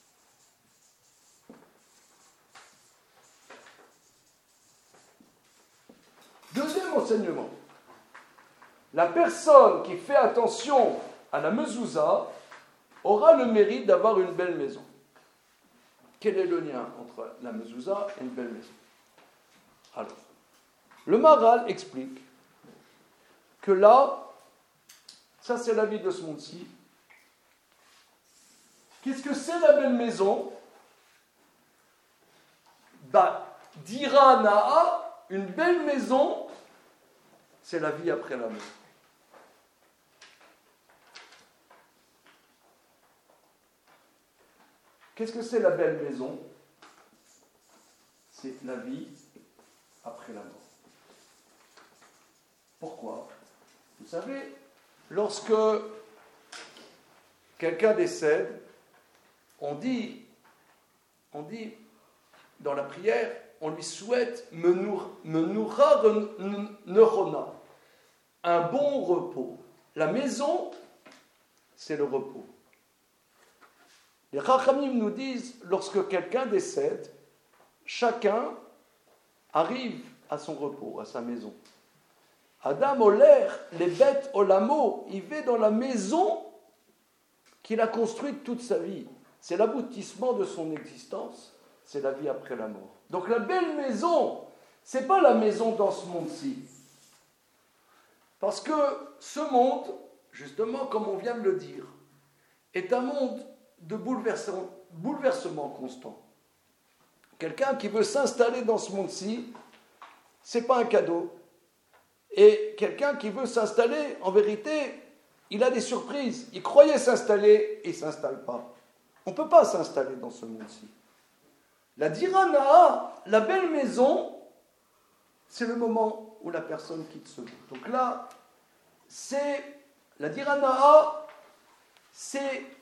Deuxième enseignement. La personne qui fait attention à la mezouza aura le mérite d'avoir une belle maison. Quel est le lien entre la mezouza et une belle maison? Alors, le Maharal explique que là, ça c'est la vie de ce monde-ci. Qu'est-ce que c'est la belle maison? Bah, dira Na'a, une belle maison, c'est la vie après la mort. Qu'est-ce que c'est la belle maison? C'est la vie après la mort. Pourquoi? Vous savez, lorsque quelqu'un décède, on dit, on dit dans la prière, on lui souhaite Menura Neurona, un bon repos. La maison, c'est le repos. Les Chachamim nous disent, lorsque quelqu'un décède, chacun arrive à son repos, à sa maison. Adam Oler, les bêtes Olamo, il va dans la maison qu'il a construite toute sa vie. C'est l'aboutissement de son existence, c'est la vie après la mort. Donc la belle maison, ce n'est pas la maison dans ce monde-ci. Parce que ce monde, justement, comme on vient de le dire, est un monde de bouleversement, bouleversement constant. Quelqu'un qui veut s'installer dans ce monde-ci, ce n'est pas un cadeau. Et quelqu'un qui veut s'installer, en vérité, il a des surprises. Il croyait s'installer et il ne s'installe pas. On ne peut pas s'installer dans ce monde-ci. La dirana, la belle maison, c'est le moment où la personne quitte ce monde. Donc là, c'est la dirana, c'est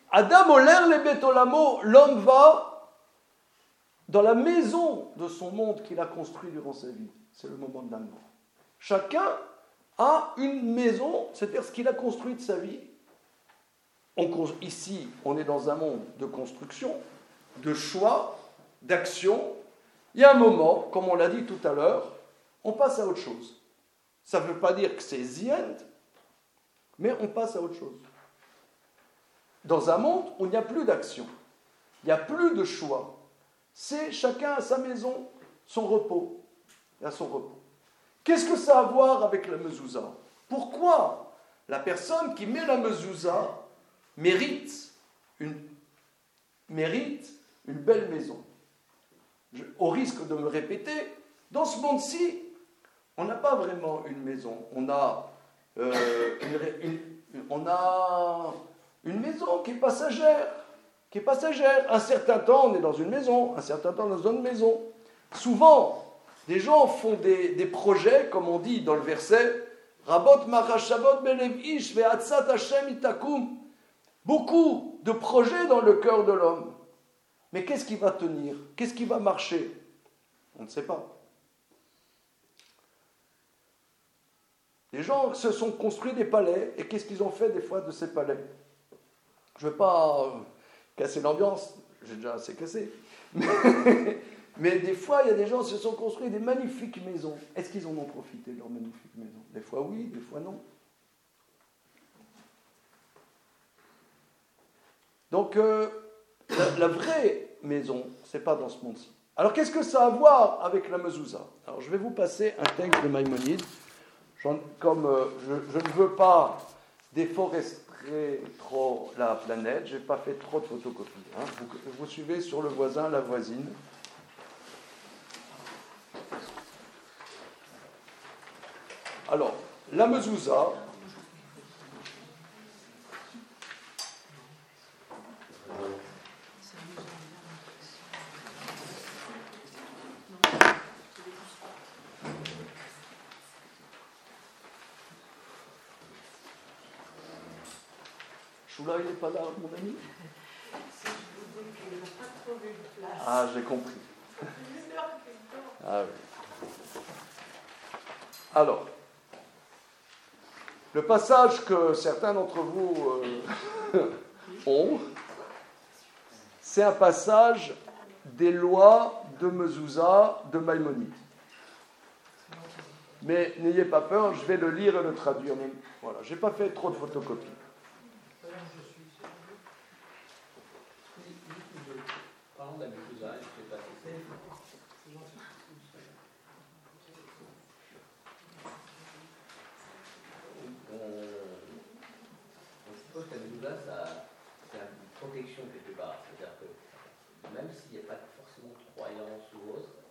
Adam Oler le Betolamo, l'homme va dans la maison de son monde qu'il a construit durant sa vie. C'est le moment de la mort. Chacun a une maison, c'est-à-dire ce qu'il a construit de sa vie. On, ici, on est dans un monde de construction, de choix, d'action. Il y a un moment, comme on l'a dit tout à l'heure, on passe à autre chose. Ça ne veut pas dire que c'est the end, mais on passe à autre chose. Dans un monde où il n'y a plus d'action, il n'y a plus de choix. C'est chacun à sa maison, son repos, et à son repos. Qu'est-ce que ça a à voir avec la mezouza? Pourquoi la personne qui met la mezouza mérite une, mérite une belle maison? Je, au risque de me répéter, dans ce monde-ci, on n'a pas vraiment une maison. On a, euh, une, une, on a une maison qui est passagère, qui est passagère. Un certain temps, on est dans une maison, un certain temps, dans une maison. Souvent, des gens font des, des projets, comme on dit dans le verset, Rabot marachavot belev ish ve'atzat Hashem itakum. Beaucoup de projets dans le cœur de l'homme. Mais qu'est-ce qui va tenir? Qu'est-ce qui va marcher? On ne sait pas. Les gens se sont construits des palais, et qu'est-ce qu'ils ont fait des fois de ces palais? Je ne veux pas casser l'ambiance, j'ai déjà assez cassé. Mais, mais des fois, il y a des gens qui se sont construits des magnifiques maisons. Est-ce qu'ils en ont profité de leurs magnifiques maisons? Des fois oui, des fois non. Donc, euh, la, la vraie maison, ce n'est pas dans ce monde-ci. Alors, qu'est-ce que ça a à voir avec la mezouza? Alors, je vais vous passer un texte de Maïmonide. Comme euh, je, je ne veux pas déforester trop la planète, je n'ai pas fait trop de photocopies. Hein. Vous, vous suivez sur le voisin, la voisine. Alors, la mezouza, Choula, il n'est pas là, mon ami? Ah, j'ai compris. Ah oui. Alors, le passage que certains d'entre vous euh, ont, c'est un passage des lois de Mezouza de Maïmonide. Mais n'ayez pas peur, je vais le lire et le traduire même. Voilà, je n'ai pas fait trop de photocopies. Parlons de la mezouza, je ne sais pas si c'est. On suppose que la mezouza, c'est une protection quelque part. C'est-à-dire que même s'il n'y a pas forcément de croyance ou autre,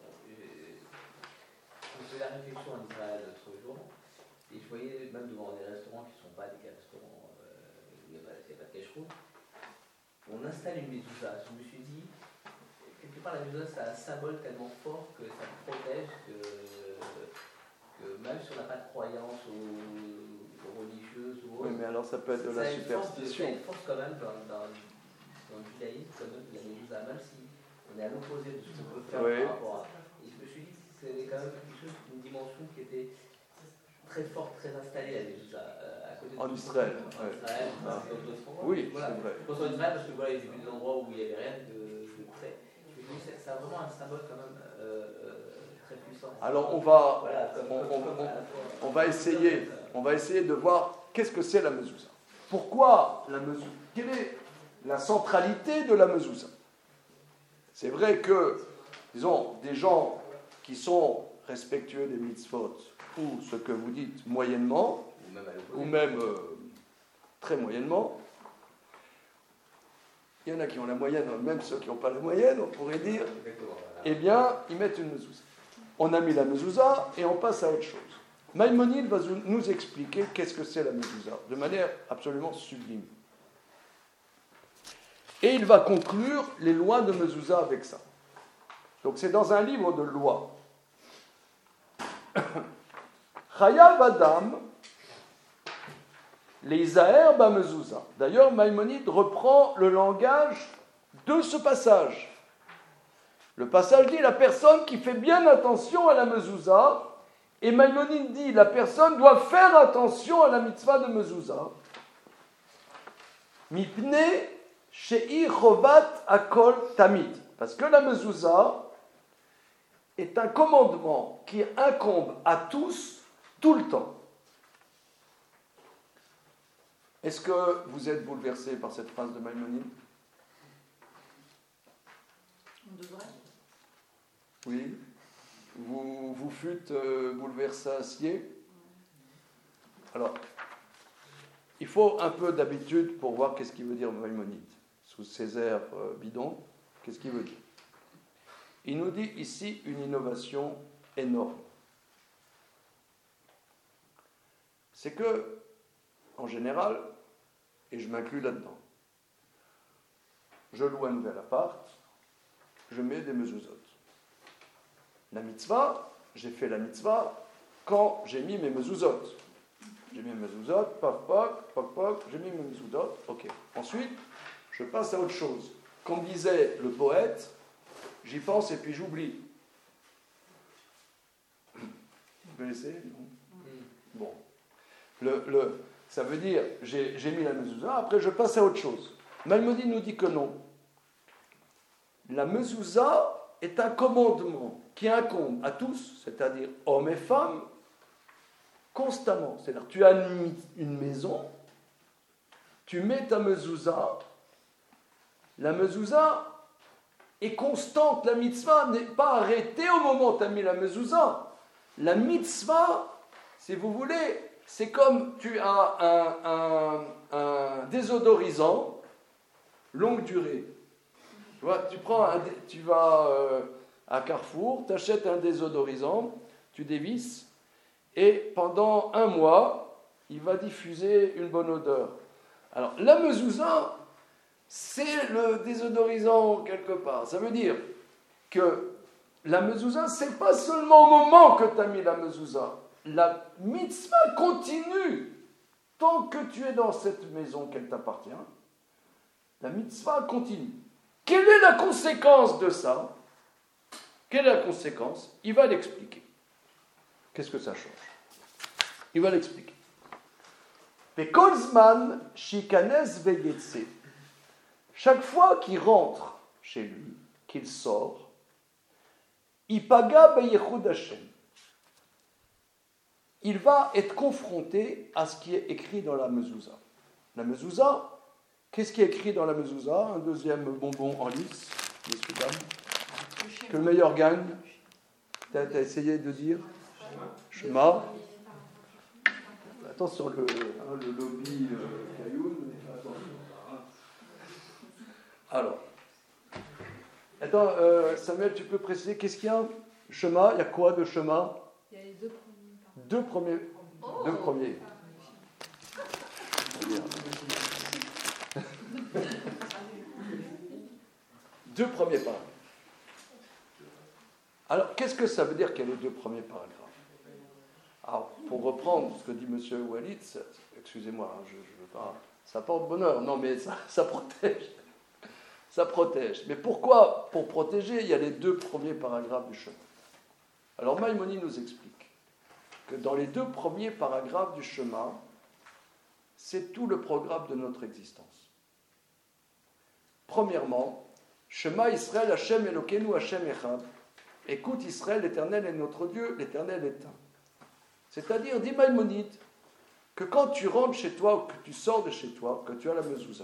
on faisait la réflexion en Israël l'autre jour, et je voyais même devant des restaurants qui ne sont pas des restaurants euh, où il n'y a pas de cache-route, on installe une mezouza. Je me suis dit, quelque part la mezouza c'est un symbole tellement fort que ça protège, que, que même si on n'a pas de croyance ou, ou religieuse ou autre. Oui, mais alors ça peut être de la superstition. Il y a une force quand même dans, dans, dans le judaïsme, quand même, la mezouza, même si on est à l'opposé de ce qu'on peut faire oui. par rapport à. Et je me suis dit que c'était quand même quelque chose, une dimension qui était très forte, très installée à mezouza. À côté de en Israël. En ouais. Israël, ah. d'autres endroits. Oui, voilà. c'est vrai. Je pense en Israël parce que voilà, il y a des endroits où il n'y avait rien de, de près. C'est vraiment un symbole quand même euh, euh, très puissant. Alors on va, voilà, comme, on, comme, on, comme on, on va essayer, on va essayer de voir qu'est-ce que c'est la mezouza. Pourquoi la mezouza? Quelle est la centralité de la mezouza? C'est vrai que, disons, des gens qui sont respectueux des mitzvot ou ce que vous dites moyennement, ou même, ou même euh, très moyennement. Il y en a qui ont la moyenne, même ceux qui n'ont pas la moyenne, on pourrait dire, eh bien, ils mettent une mezouza. On a mis la mezouza et on passe à autre chose. Maïmonide va nous expliquer qu'est-ce que c'est la mezouza, de manière absolument sublime. Et il va conclure les lois de mezouza avec ça. Donc c'est dans un livre de lois. Chayav Adam Les Isaher bamezouza. D'ailleurs, Maïmonide reprend le langage de ce passage. Le passage dit la personne qui fait bien attention à la mezouza, et Maïmonide dit la personne doit faire attention à la mitzvah de mezouza. Mipne shei chovat akol tamid. Parce que la mezouza est un commandement qui incombe à tous, tout le temps. Est-ce que vous êtes bouleversé par cette phrase de Maïmonide? On devrait. Oui. Vous, vous fûtes euh, bouleversé. Alors, il faut un peu d'habitude pour voir qu'est-ce qu'il veut dire Maïmonide. Sous ces airs euh, bidons, qu'est-ce qu'il veut dire? Il nous dit ici une innovation énorme. C'est que, en général, et je m'inclus là-dedans, je loue un nouvel appart, je mets des mezuzot. La mitzvah, j'ai fait la mitzvah quand j'ai mis mes mezuzot. J'ai mis mes mezuzot, poc, poc, poc, poc, j'ai mis mes mezuzot, ok. Ensuite, je passe à autre chose. Comme disait le poète, j'y pense et puis j'oublie. Vous connaissez, non? Bon. Le, le, ça veut dire, j'ai, j'ai mis la mezouza, après je passe à autre chose. Maïmonide nous dit que non. La mezouza est un commandement qui incombe à tous, c'est-à-dire hommes et femmes, constamment. C'est-à-dire, tu as une, une maison, tu mets ta mezouza, la mezouza est constante, la mitzvah n'est pas arrêtée au moment où tu as mis la mezouza. La mitzvah, si vous voulez, c'est comme tu as un, un, un désodorisant longue durée. Tu vois, tu, prends un, tu vas euh, à Carrefour, tu achètes un désodorisant, tu dévisses, et pendant un mois, il va diffuser une bonne odeur. Alors, la mezouza, c'est le désodorisant quelque part. Ça veut dire que la mezouza, c'est pas seulement au moment que tu as mis la mezouza. La mitzvah continue tant que tu es dans cette maison qu'elle t'appartient. La mitzvah continue. Quelle est la conséquence de ça? Quelle est la conséquence? Il va l'expliquer. Qu'est-ce que ça change? Il va l'expliquer. Pekolzman shikanes veyetse. Chaque fois qu'il rentre chez lui, qu'il sort, ipaga beyechud Hashem. Il va être confronté à ce qui est écrit dans la mezouza. La mezouza, qu'est-ce qui est écrit dans la mezouza? Un deuxième bonbon en lice, messieurs, dames. Que le meilleur gagne. Tu as essayé de dire Shema. Attention, le, hein, le lobby euh, Cailloun. Alors, attends, euh, Samuel, tu peux préciser, qu'est-ce qu'il y a? Shema, il y a quoi de Shema? Il y a les deux premiers. Deux premiers. Oh. Deux premiers. Deux premiers paragraphes. Alors, qu'est-ce que ça veut dire qu'il y a les deux premiers paragraphes? Alors, pour reprendre ce que dit M. Walid, excusez-moi, hein, je, je veux pas, ça porte bonheur. Non, mais ça, ça protège. Ça protège. Mais pourquoi? Pour protéger, il y a les deux premiers paragraphes du chemin. Alors, Maïmonide nous explique que dans les deux premiers paragraphes du chemin, c'est tout le programme de notre existence. Premièrement, Shema Israël, Hashem Elokeinu, Hashem Echad. Écoute Israël, l'Éternel est notre Dieu, l'Éternel est un. C'est-à-dire, dit Maïmonide, que quand tu rentres chez toi ou que tu sors de chez toi, que tu as la mezouza,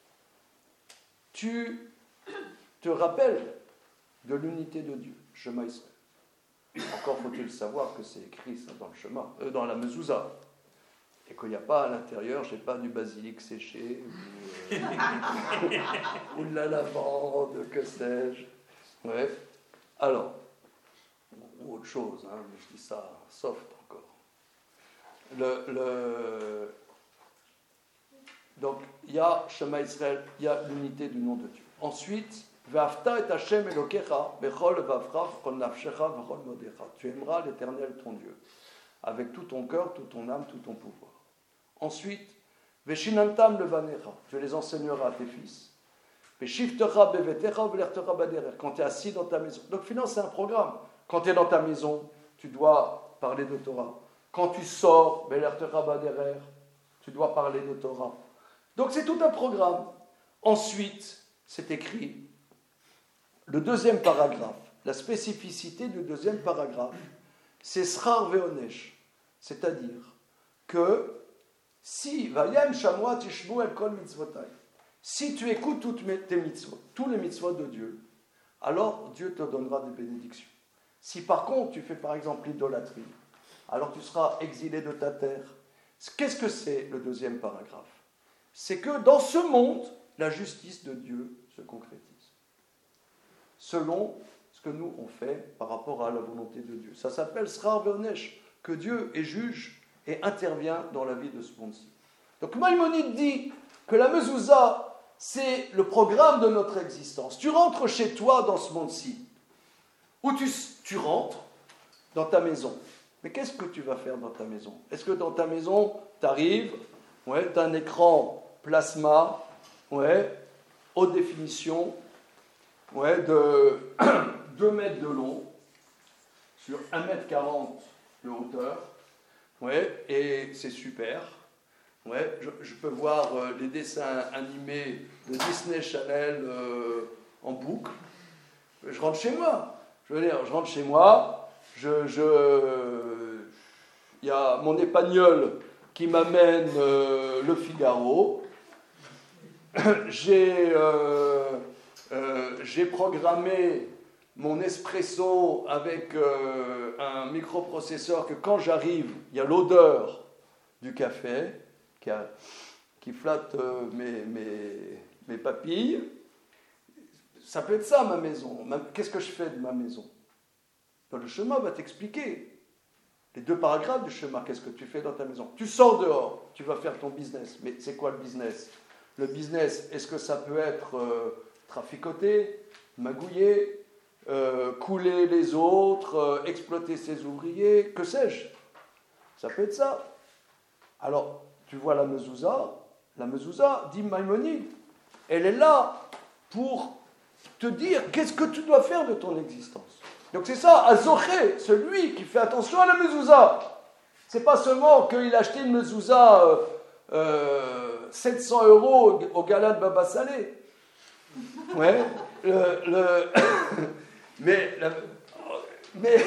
tu te rappelles de l'unité de Dieu, Shema Israël. Encore faut-il savoir que c'est écrit ça dans le chemin, euh, dans la mezouza, et qu'il n'y a pas à l'intérieur, je sais pas, du basilic séché, ou, euh, ou de la lavande, que sais-je. Ouais. Alors, ou autre chose, hein, mais je dis ça soft encore. Le, le... Donc, il y a Shema Israël, il y a l'unité du nom de Dieu. Ensuite, Ve'afta et Hashem Elokecha, bechol vavcha, v'chol nafshecha, v'chol modecha. Tu aimeras l'Éternel ton Dieu, avec tout ton cœur, toute ton âme, tout ton pouvoir. Ensuite, Veshinantam levanecha, tu les enseigneras à tes fils. Veshiftecha bevetecha uvelertecha baderer, quand tu es assis dans ta maison. Donc finalement, c'est un programme. Quand tu es dans ta maison, tu dois parler de Torah. Quand tu sors, bevelertecha baderer, tu dois parler de Torah. Donc c'est tout un programme. Ensuite, c'est écrit, le deuxième paragraphe, la spécificité du deuxième paragraphe, c'est Srar Veonesh, c'est-à-dire que si Vayam Shamwa Tishmu El Kol Mitzvotai, si tu écoutes toutes tes mitzvot, tous les mitzvot de Dieu, alors Dieu te donnera des bénédictions. Si par contre tu fais par exemple l'idolâtrie, alors tu seras exilé de ta terre. Qu'est-ce que c'est le deuxième paragraphe? C'est que dans ce monde, la justice de Dieu se concrétise, selon ce que nous on fait par rapport à la volonté de Dieu. Ça s'appelle Srar Veonesh, que Dieu est juge et intervient dans la vie de ce monde-ci. Donc Maïmonide dit que la mezouza, c'est le programme de notre existence. Tu rentres chez toi dans ce monde-ci, ou tu, tu rentres dans ta maison. Mais qu'est-ce que tu vas faire dans ta maison? Est-ce que dans ta maison, tu arrives, ouais, tu as un écran plasma, ouais, haute définition, ouais, de deux mètres de long, sur un mètre quarante de hauteur, ouais, et c'est super. Ouais, je, je peux voir euh, les dessins animés de Disney Channel euh, en boucle. Je rentre chez moi. Je veux dire, je rentre chez moi, je, je, il y a mon épagnol qui m'amène euh, le Figaro. J'ai, euh, euh, j'ai programmé mon espresso avec euh, un microprocesseur que quand j'arrive, il y a l'odeur du café qui, a, qui flatte euh, mes, mes, mes papilles. Ça peut être ça, ma maison. Qu'est-ce que je fais de ma maison? Le schéma va t'expliquer. Les deux paragraphes du schéma, qu'est-ce que tu fais dans ta maison? Tu sors dehors, tu vas faire ton business. Mais c'est quoi le business? Le business, est-ce que ça peut être euh, traficoter, magouiller, euh, couler les autres, euh, exploiter ses ouvriers, que sais-je? Ça peut être ça. Alors, tu vois la mezouza, la mezouza, dit Maïmonide, elle est là pour te dire qu'est-ce que tu dois faire de ton existence. Donc c'est ça, Azoché, celui qui fait attention à la mezouza. C'est pas seulement qu'il a acheté une mezouza euh, euh, sept cents euros au, au gala de Baba Salé. Ouais, le, le mais, la, mais,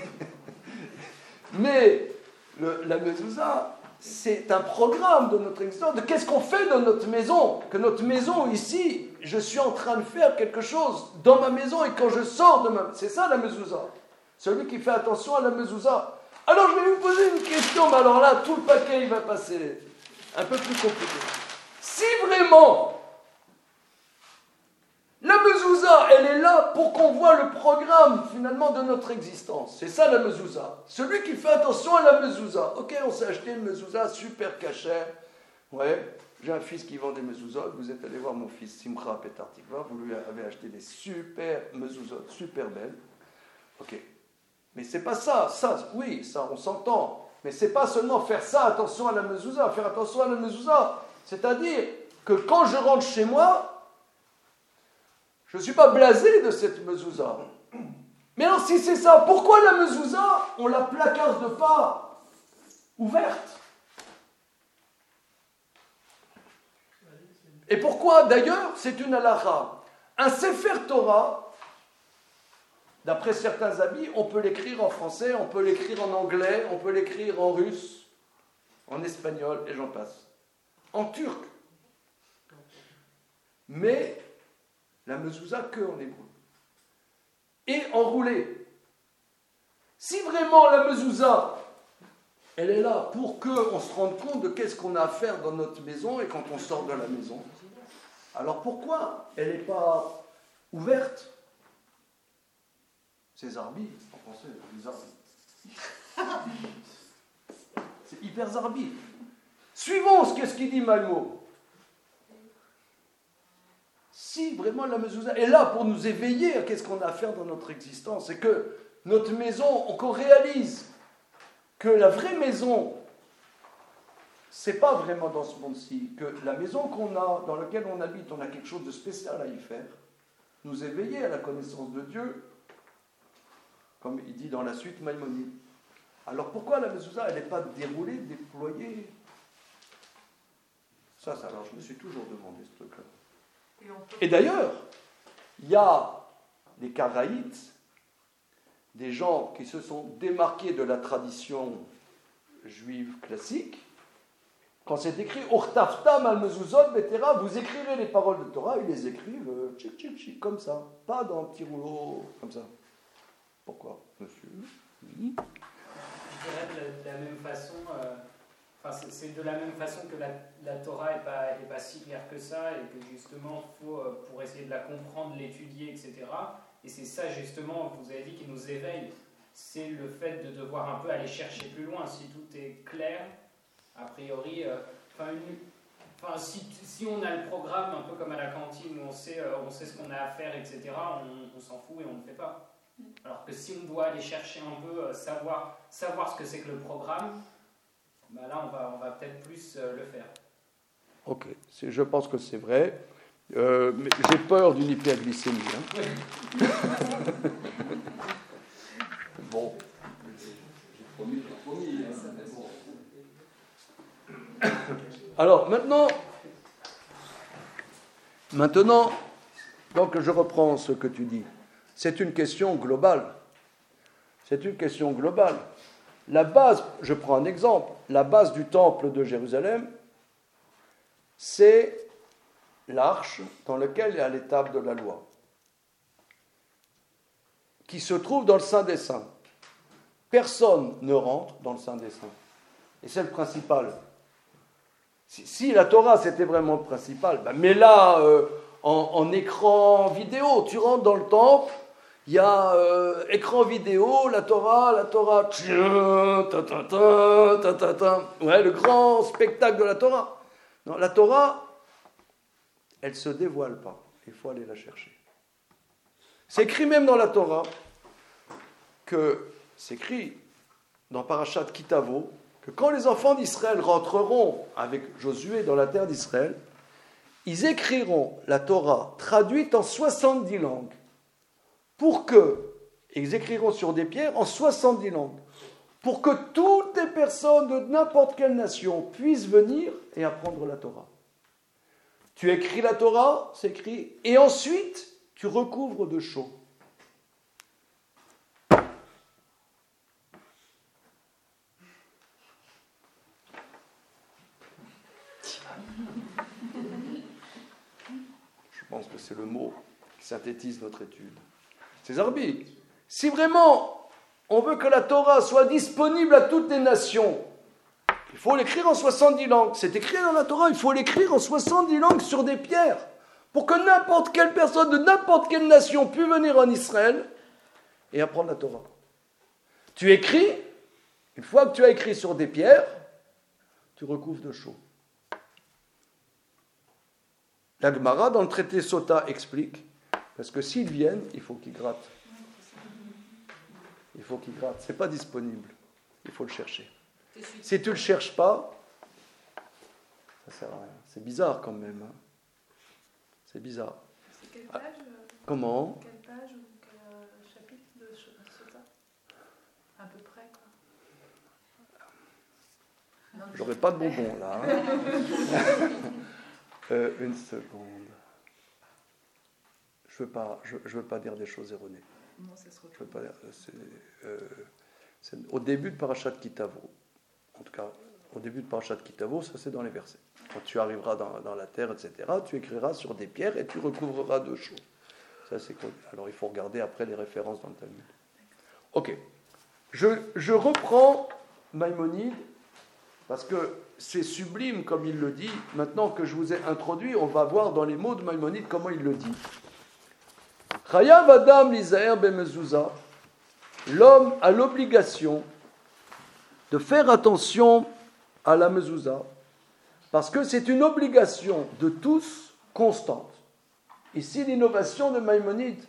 mais le, la mezouza, c'est un programme de notre existence, de qu'est-ce qu'on fait dans notre maison, que notre maison ici, je suis en train de faire quelque chose dans ma maison et quand je sors de ma maison, c'est ça la mezouza, celui qui fait attention à la mezouza. Alors je vais vous poser une question, mais alors là, tout le paquet il va passer un peu plus compliqué. Si vraiment la mezouza, elle est là pour qu'on voit le programme finalement de notre existence. C'est ça la mezouza. Celui qui fait attention à la mezouza. Ok, on s'est acheté une mezouza super cachère. Ouais, j'ai un fils qui vend des mezouzot. Vous êtes allé voir mon fils Simcha Petartikva. Vous lui avez acheté des super mezouzot, super belles. Ok, mais c'est pas ça. Ça, oui, ça, on s'entend. Mais c'est pas seulement faire ça, attention à la mezouza. Faire attention à la mezouza. C'est-à-dire que quand je rentre chez moi, je ne suis pas blasé de cette mezouza. Mais alors si c'est ça, pourquoi la mezouza, on la placarde pas ouverte? Et pourquoi d'ailleurs c'est une halakha? Un Sefer Torah, d'après certains avis, on peut l'écrire en français, on peut l'écrire en anglais, on peut l'écrire en russe, en espagnol, et j'en passe. En turc. Mais la mezouza que en hébreu. Et enroulée. Si vraiment la mezouza, elle est là pour qu'on se rende compte de qu'est-ce qu'on a à faire dans notre maison et quand on sort de la maison, alors pourquoi elle n'est pas ouverte? C'est zarbi, en français, c'est zarbi. C'est hyper zarbi. Suivons ce qu'est-ce qu'il dit Malmo. Si vraiment la mezouza est là pour nous éveiller à qu'est-ce qu'on a à faire dans notre existence, c'est que notre maison, qu'on réalise que la vraie maison, c'est pas vraiment dans ce monde-ci que la maison qu'on a, dans laquelle on habite, on a quelque chose de spécial à y faire, nous éveiller à la connaissance de Dieu, comme il dit dans la suite Maïmonide. Alors pourquoi la mezouza, elle n'est pas déroulée, déployée? Ça, ça, alors je me suis toujours demandé ce truc-là. Et, on peut... Et d'ailleurs, il y a des Karaïtes, des gens qui se sont démarqués de la tradition juive classique. Quand c'est écrit Urtaftam al mezuzot betera, vous écrirez les paroles de Torah, ils les écrivent euh, tchic tchic tchic, comme ça, pas dans un petit rouleau comme ça. Pourquoi, monsieur? Oui. Je dirais de la, de la même façon, euh, enfin, c'est, c'est de la même façon que la, la Torah n'est pas, est pas si claire que ça, et que justement, faut, euh, pour essayer de la comprendre, l'étudier, et cetera. Et c'est ça justement, vous avez dit, qui nous éveille, c'est le fait de devoir un peu aller chercher plus loin. Si tout est clair, a priori, euh, enfin, une, enfin, si, si on a le programme, un peu comme à la cantine, où on sait, euh, on sait ce qu'on a à faire, et cetera, on, on s'en fout et on ne le fait pas. Alors que si on doit aller chercher un peu, euh, savoir, savoir ce que c'est que le programme, bah là, on va, on va peut-être plus euh, le faire. Ok, c'est, je pense que c'est vrai. Euh, mais j'ai peur d'une hyperglycémie. Hein. Bon. J'ai promis, j'ai promis. Hein. Alors, maintenant, maintenant, donc je reprends ce que tu dis. C'est une question globale. C'est une question globale. La base, je prends un exemple, la base du temple de Jérusalem, c'est l'arche dans laquelle il y a l'étape de la loi, qui se trouve dans le Saint des Saints. Personne ne rentre dans le Saint des Saints. Et c'est le principal. Si, si la Torah, c'était vraiment le principal, ben, mais là, euh, en, en écran vidéo, tu rentres dans le temple, il y a euh, écran vidéo, la Torah, la Torah, tchien, ta, ta, ta, ta, ta, ta. Ouais, le grand spectacle de la Torah. Non, la Torah, elle ne se dévoile pas. Il faut aller la chercher. C'est écrit même dans la Torah que, c'est écrit dans Parashat Kitavo, que quand les enfants d'Israël rentreront avec Josué dans la terre d'Israël, ils écriront la Torah traduite en soixante-dix langues. Pour que, ils écriront sur des pierres en soixante-dix langues, pour que toutes les personnes de n'importe quelle nation puissent venir et apprendre la Torah. Tu écris la Torah, c'est écrit, et ensuite tu recouvres de chaux. Je pense que c'est le mot qui synthétise notre étude. C'est Zarbi. Si vraiment on veut que la Torah soit disponible à toutes les nations, il faut l'écrire en soixante-dix langues. C'est écrit dans la Torah, il faut l'écrire en soixante-dix langues sur des pierres, pour que n'importe quelle personne de n'importe quelle nation puisse venir en Israël et apprendre la Torah. Tu écris, une fois que tu as écrit sur des pierres, tu recouvres de chaux. La Gemara, dans le traité Sota, explique, parce que s'ils viennent, il faut qu'ils grattent. Il faut qu'ils grattent. Ce n'est pas disponible. Il faut le chercher. Si tu ne le cherches pas, ça ne sert à rien. C'est bizarre quand même. Hein. C'est bizarre. C'est quelle page euh, Comment Quelle page ou quel euh, chapitre de Sota? À peu près, quoi. Non, J'aurais pas de bonbons là. Hein. euh, une seconde. Je ne veux pas, je, je veux pas dire des choses erronées. Non, ça se retrouve. Je veux pas dire, c'est, euh, c'est au début de Parashat Kitavo. En tout cas, au début de Parashat Kitavo, ça c'est dans les versets. Quand tu arriveras dans, dans la terre, et cetera, tu écriras sur des pierres et tu recouvreras de chaux. Ça c'est cool. Alors il faut regarder après les références dans le Talmud. Ok. Je, je reprends Maïmonide parce que c'est sublime comme il le dit. Maintenant que je vous ai introduit, on va voir dans les mots de Maïmonide comment il le dit. Chayav Adam Lizaer Bemezouza, l'homme a l'obligation de faire attention à la mezouza, parce que c'est une obligation de tous constante. Ici, l'innovation de Maïmonide,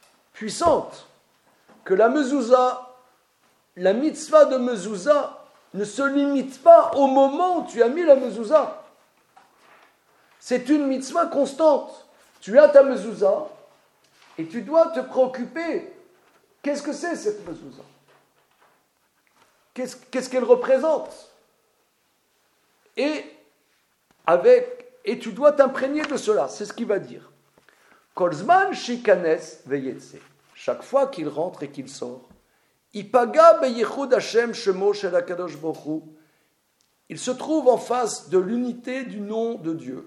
puissante, que la mezouza, la mitzvah de mezouza, ne se limite pas au moment où tu as mis la mezouza. C'est une mitzvah constante. Tu as ta mezouza et tu dois te préoccuper. Qu'est-ce que c'est cette mezouza ? Qu'est-ce, qu'est-ce qu'elle représente ? Et, avec, et tu dois t'imprégner de cela. C'est ce qu'il va dire. Kolzman shikanes veyetse. Chaque fois qu'il rentre et qu'il sort, Ipaga beyichud Hashem shemo shel HaKadosh Baruch Hu. Il se trouve en face de l'unité du nom de Dieu.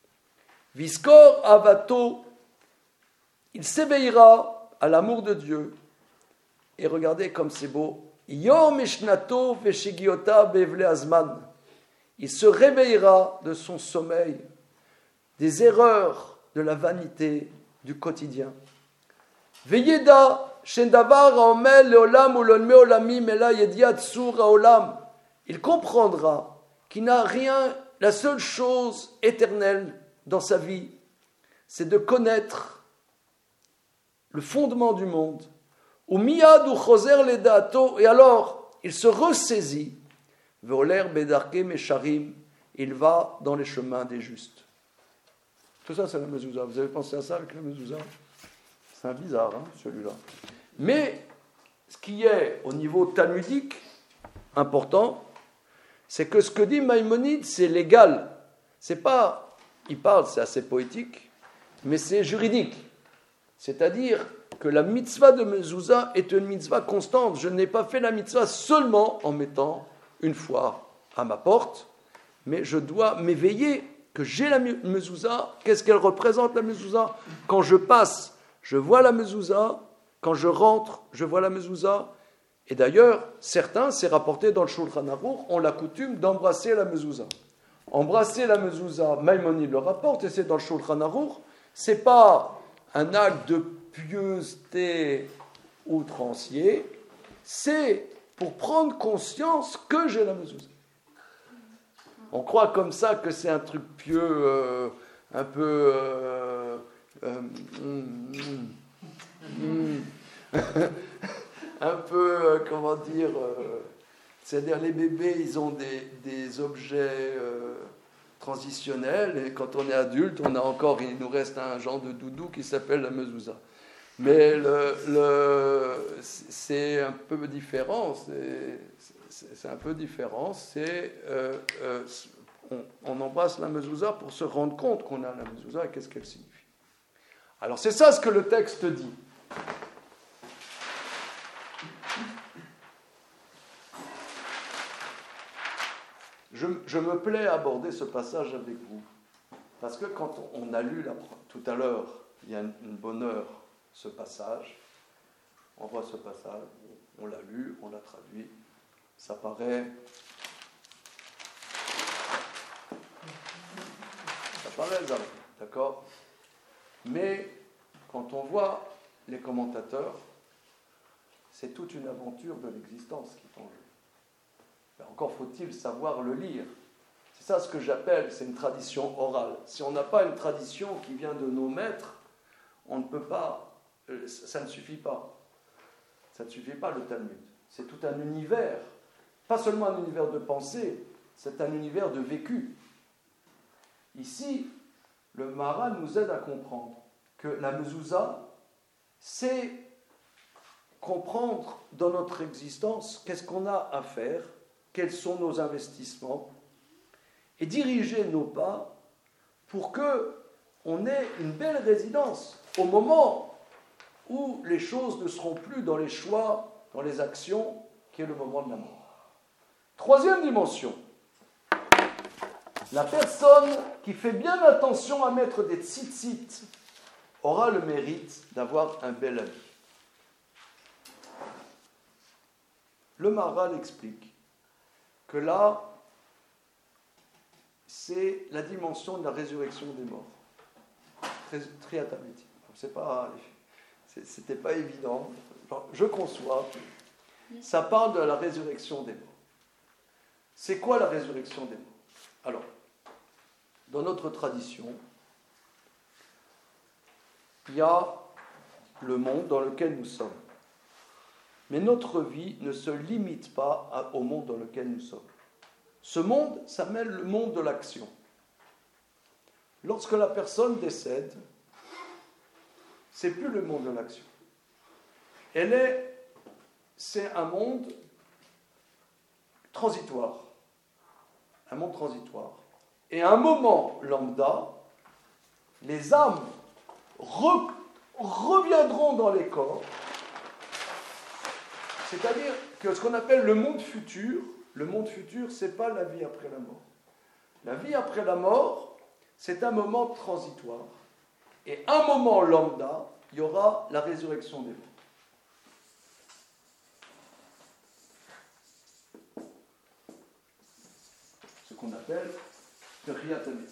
Viskor avato. Il s'éveillera à l'amour de Dieu. Et regardez comme c'est beau. Yom ishnato veshigiota bevle azman. Il se réveillera de son sommeil, des erreurs, de la vanité du quotidien. Veyeda shendavar haomel leolam ulonme olamim ela yediat sur haolam. Il comprendra qu'il n'a rien, la seule chose éternelle dans sa vie, c'est de connaître le fondement du monde. Ou miyad ou choser le daato, et alors il se ressaisit. Veoler bedarke mesharim, il va dans les chemins des justes. Tout ça, c'est la mezouza. Vous avez pensé à ça avec la mezouza ? C'est un bizarre, hein, celui-là. Mais ce qui est au niveau talmudique important, c'est que ce que dit Maïmonide, c'est légal. C'est pas, il parle, c'est assez poétique, mais c'est juridique. C'est-à-dire que la mitzvah de mezouza est une mitzvah constante. Je n'ai pas fait la mitzvah seulement en mettant une fois à ma porte, mais je dois m'éveiller que j'ai la mezouza. Qu'est-ce qu'elle représente, la mezouza ? Quand je passe, je vois la mezouza. Quand je rentre, je vois la mezouza. Et d'ailleurs, certains, c'est rapporté dans le Shulchan Aruch, ont la coutume d'embrasser la mezouza. Embrasser la mezouza, Maïmonide le rapporte, et c'est dans le Shulchan Aruch, c'est pas un acte de pieuseté outrancier, c'est pour prendre conscience que j'ai la mezouza. On croit comme ça que c'est un truc pieux, euh, un peu... Euh, euh, mm, mm, mm, un peu, euh, comment dire... Euh, c'est-à-dire les bébés, ils ont des, des objets euh, transitionnels, et quand on est adulte, on a encore, il nous reste un genre de doudou qui s'appelle la mezouza. Mais le, le, c'est un peu différent, c'est, c'est, c'est un peu différent, c'est euh, euh, on, on embrasse la mezouza pour se rendre compte qu'on a la mezouza et qu'est-ce qu'elle signifie. Alors c'est ça ce que le texte dit. Je, je me plais à aborder ce passage avec vous, parce que quand on a lu la, tout à l'heure, il y a une, une bonne heure, ce passage, on voit ce passage, on l'a lu, on l'a traduit, ça paraît, ça paraît zaré, d'accord ? Mais quand on voit les commentateurs, c'est toute une aventure de l'existence qui est en jeu. Mais encore faut-il savoir le lire. C'est ça ce que j'appelle, c'est une tradition orale. Si on n'a pas une tradition qui vient de nos maîtres, on ne peut pas, ça ne suffit pas. Ça ne suffit pas le Talmud. C'est tout un univers, pas seulement un univers de pensée, c'est un univers de vécu. Ici, le Maharal nous aide à comprendre que la mezouza, c'est comprendre dans notre existence qu'est-ce qu'on a à faire, quels sont nos investissements, et diriger nos pas pour qu'on ait une belle résidence au moment où les choses ne seront plus dans les choix, dans les actions, qui est le moment de la mort. Troisième dimension, la personne qui fait bien attention à mettre des tzitzit aura le mérite d'avoir un bel habit. Le Maharal explique que là, c'est la dimension de la résurrection des morts. Triataméti. C'est pas, c'était pas évident. Je conçois. Ça parle de la résurrection des morts. C'est quoi la résurrection des morts ? Alors, dans notre tradition, il y a le monde dans lequel nous sommes. Mais notre vie ne se limite pas à, au monde dans lequel nous sommes. Ce monde s'appelle le monde de l'action. Lorsque la personne décède, c'est plus le monde de l'action. Elle est, c'est un monde transitoire. Un monde transitoire. Et à un moment lambda, les âmes re, reviendront dans les corps. C'est-à-dire que ce qu'on appelle le monde futur, le monde futur, ce n'est pas la vie après la mort. La vie après la mort, c'est un moment transitoire. Et un moment lambda, il y aura la résurrection des morts. Ce qu'on appelle le Riyat HaMetim.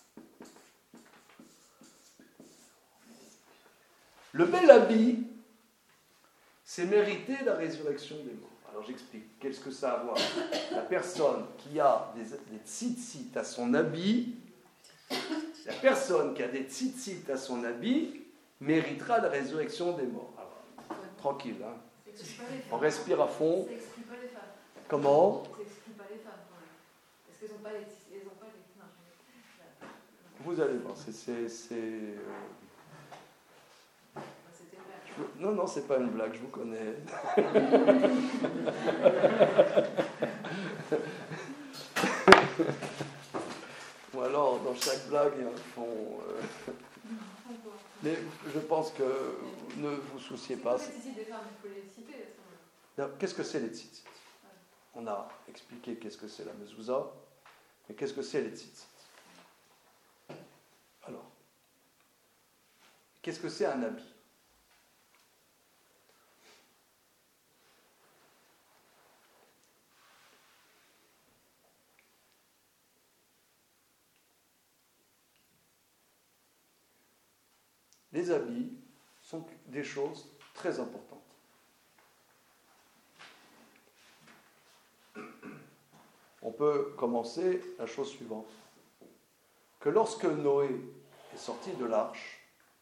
Le bel habit, c'est mériter la résurrection des morts. Alors j'explique. Qu'est-ce que ça a à voir? La personne qui a des, des tzitzit à son habit, la personne qui a des tzitzit à son habit, méritera la résurrection des morts. Alors, tranquille, hein. On respire à fond. Ça n'exclut pas les femmes. Comment? Ça n'exclut pas les femmes, quand même. Parce qu'elles n'ont pas les... Elles ont pas les... Non, je... Vous allez voir, c'est... c'est, c'est euh... C'était une blague. je... Non, non, c'est pas une blague, je vous connais. Ou alors, dans chaque blague, il y a un fond... Euh... Mais je pense que ne vous souciez pas. C'est ici des femmes, il faut les citer à ce moment-là. Qu'est-ce que c'est les tzitzit? On a expliqué qu'est-ce que c'est la mezouza, mais qu'est-ce que c'est les tzitzit? Alors, qu'est-ce que c'est un habit? Les habits sont des choses très importantes. On peut commencer la chose suivante. Que lorsque Noé est sorti de l'arche,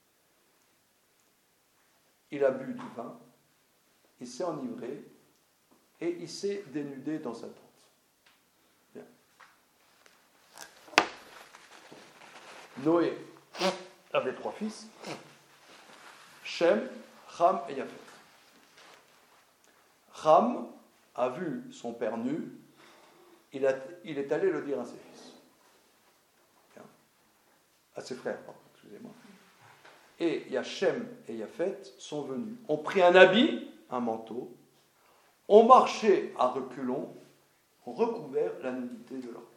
il a bu du vin, il s'est enivré et il s'est dénudé dans sa tente. Bien. Noé avait trois fils, Shem, Ham et Yafet. Ham a vu son père nu, il, a, il est allé le dire à ses fils. Bien. À ses frères, pardon, excusez-moi. Et il y a Shem et Yafet sont venus, ont pris un habit, un manteau, ont marché à reculons, ont recouvert la nudité de leur père.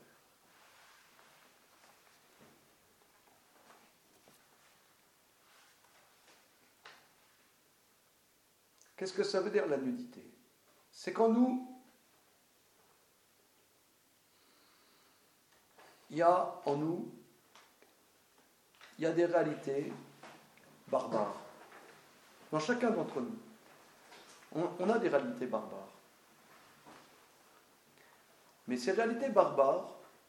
Qu'est-ce que ça veut dire la nudité? C'est quand nous, il y a en nous, il y a des réalités barbares. Dans chacun d'entre nous, on, on a des réalités barbares. Mais ces réalités barbares,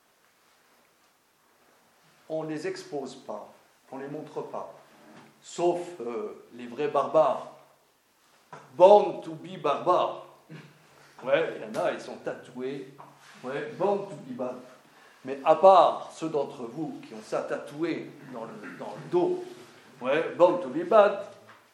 on ne les expose pas, on ne les montre pas. Sauf euh, les vrais barbares. Born to be barbare. Ouais, il y en a, ils sont tatoués. Ouais, born to be bad. Mais à part ceux d'entre vous qui ont ça tatoué dans le, dans le dos, ouais, born to be bad,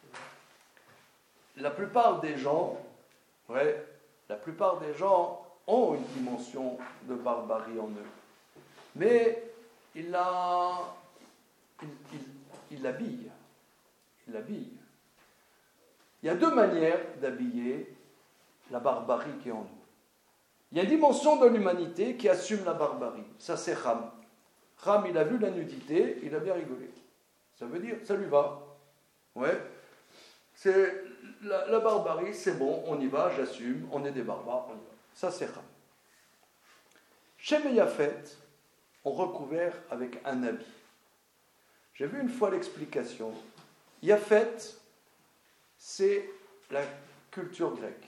la plupart des gens, ouais, la plupart des gens ont une dimension de barbarie en eux. Mais il la, il, il, il l'habille. Il l'habille. Il y a deux manières d'habiller la barbarie qui est en nous. Il y a une dimension de l'humanité qui assume la barbarie. Ça, c'est Ham. Ham, il a vu la nudité, il a bien rigolé. Ça veut dire, ça lui va. Ouais. C'est la, la barbarie, c'est bon, on y va, j'assume, on est des barbares, on y va. Ça, c'est Ham. Shem et Yafet ont recouvert avec un habit. J'ai vu une fois l'explication. Yafet, c'est la culture grecque.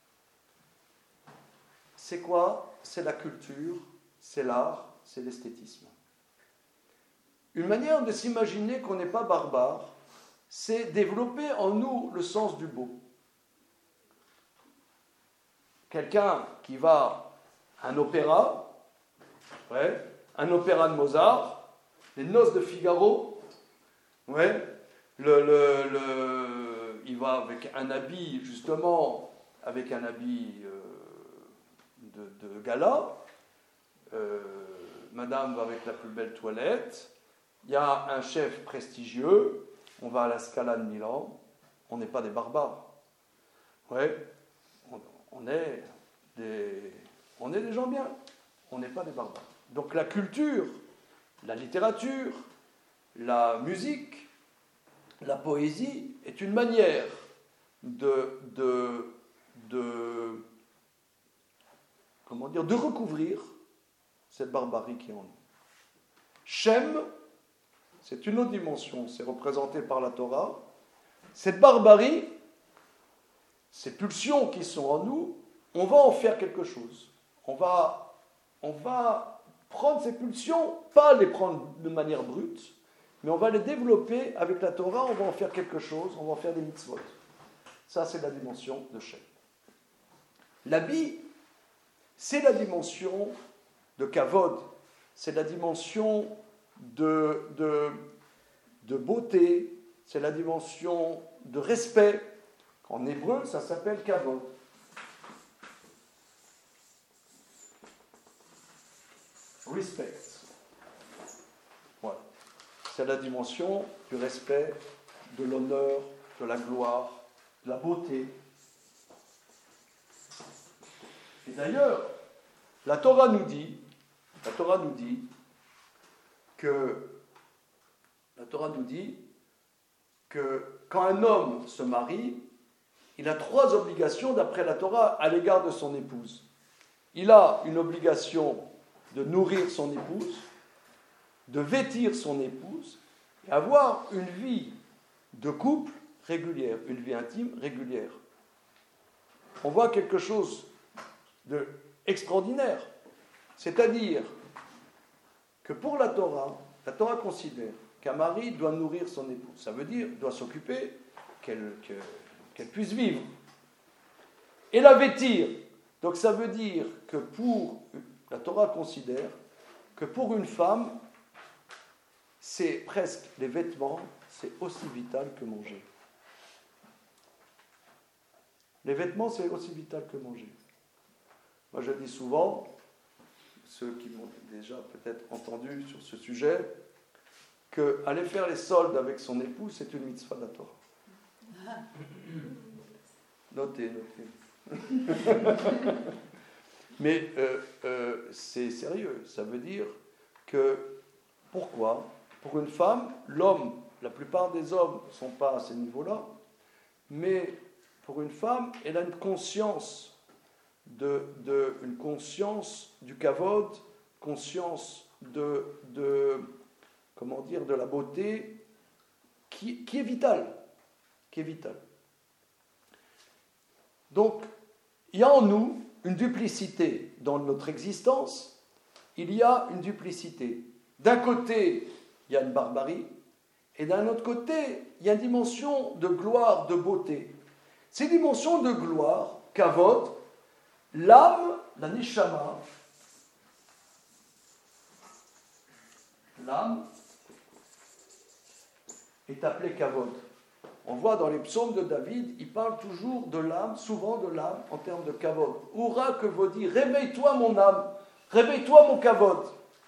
C'est quoi? C'est la culture, c'est l'art, c'est l'esthétisme. Une manière de s'imaginer qu'on n'est pas barbare, c'est développer en nous le sens du beau. quelqu'un qui va à un opéra, ouais, un opéra de Mozart, les Noces de Figaro, ouais, le, le, le, il va avec un habit, justement, avec un habit euh, de, de gala, euh, madame va avec la plus belle toilette, il y a un chef prestigieux, on va à la Scala de Milan, on n'est pas des barbares. Ouais, on, on, est des, on est des gens bien, on n'est pas des barbares. Donc la culture, la littérature, la musique, la poésie est une manière de, de, de, comment dire, de recouvrir cette barbarie qui est en nous. Shem, c'est une autre dimension, c'est représenté par la Torah. Cette barbarie, ces pulsions qui sont en nous, on va en faire quelque chose. On va, on va prendre ces pulsions, pas les prendre de manière brute, mais on va les développer avec la Torah, on va en faire quelque chose, on va en faire des mitzvot. Ça, c'est la dimension de Shem. L'habit, c'est la dimension de Kavod, c'est la dimension de, de, de beauté, c'est la dimension de respect. En hébreu, ça s'appelle Kavod. Respect. Voilà. C'est la dimension du respect, de l'honneur, de la gloire, de la beauté. Et d'ailleurs, la Torah nous dit, la Torah nous dit que la Torah nous dit que quand un homme se marie, il a trois obligations d'après la Torah à l'égard de son épouse. Il a une obligation de nourrir son épouse, de vêtir son épouse et avoir une vie de couple régulière, une vie intime régulière. On voit quelque chose d'extraordinaire, c'est-à-dire que pour la Torah, la Torah considère qu'un mari doit nourrir son épouse. Ça veut dire doit s'occuper qu'elle, que, qu'elle puisse vivre et la vêtir. Donc ça veut dire que pour la Torah considère que pour une femme, c'est presque les vêtements, c'est aussi vital que manger. Les vêtements, c'est aussi vital que manger. Moi, je dis souvent, ceux qui m'ont déjà peut-être entendu sur ce sujet, qu'aller faire les soldes avec son époux, c'est une mitzvah de la Torah. Notez, notez. Mais euh, euh, c'est sérieux, ça veut dire que, pourquoi ? Pour une femme, l'homme, la plupart des hommes ne sont pas à ce niveau-là, mais pour une femme, elle a une conscience, de, de, une conscience du kavod, conscience de, de, comment dire, de la beauté, qui, qui est vitale, qui est vitale. Donc, il y a en nous une duplicité dans notre existence, il y a une duplicité. D'un côté, il y a une barbarie, et d'un autre côté, il y a une dimension de gloire, de beauté. Ces dimensions de gloire, kavod, l'âme, la neshama, l'âme est appelée kavod. On voit dans les psaumes de David, il parle toujours de l'âme, souvent de l'âme, en termes de kavod. Oura que vaudit, réveille-toi mon âme, réveille-toi mon kavod.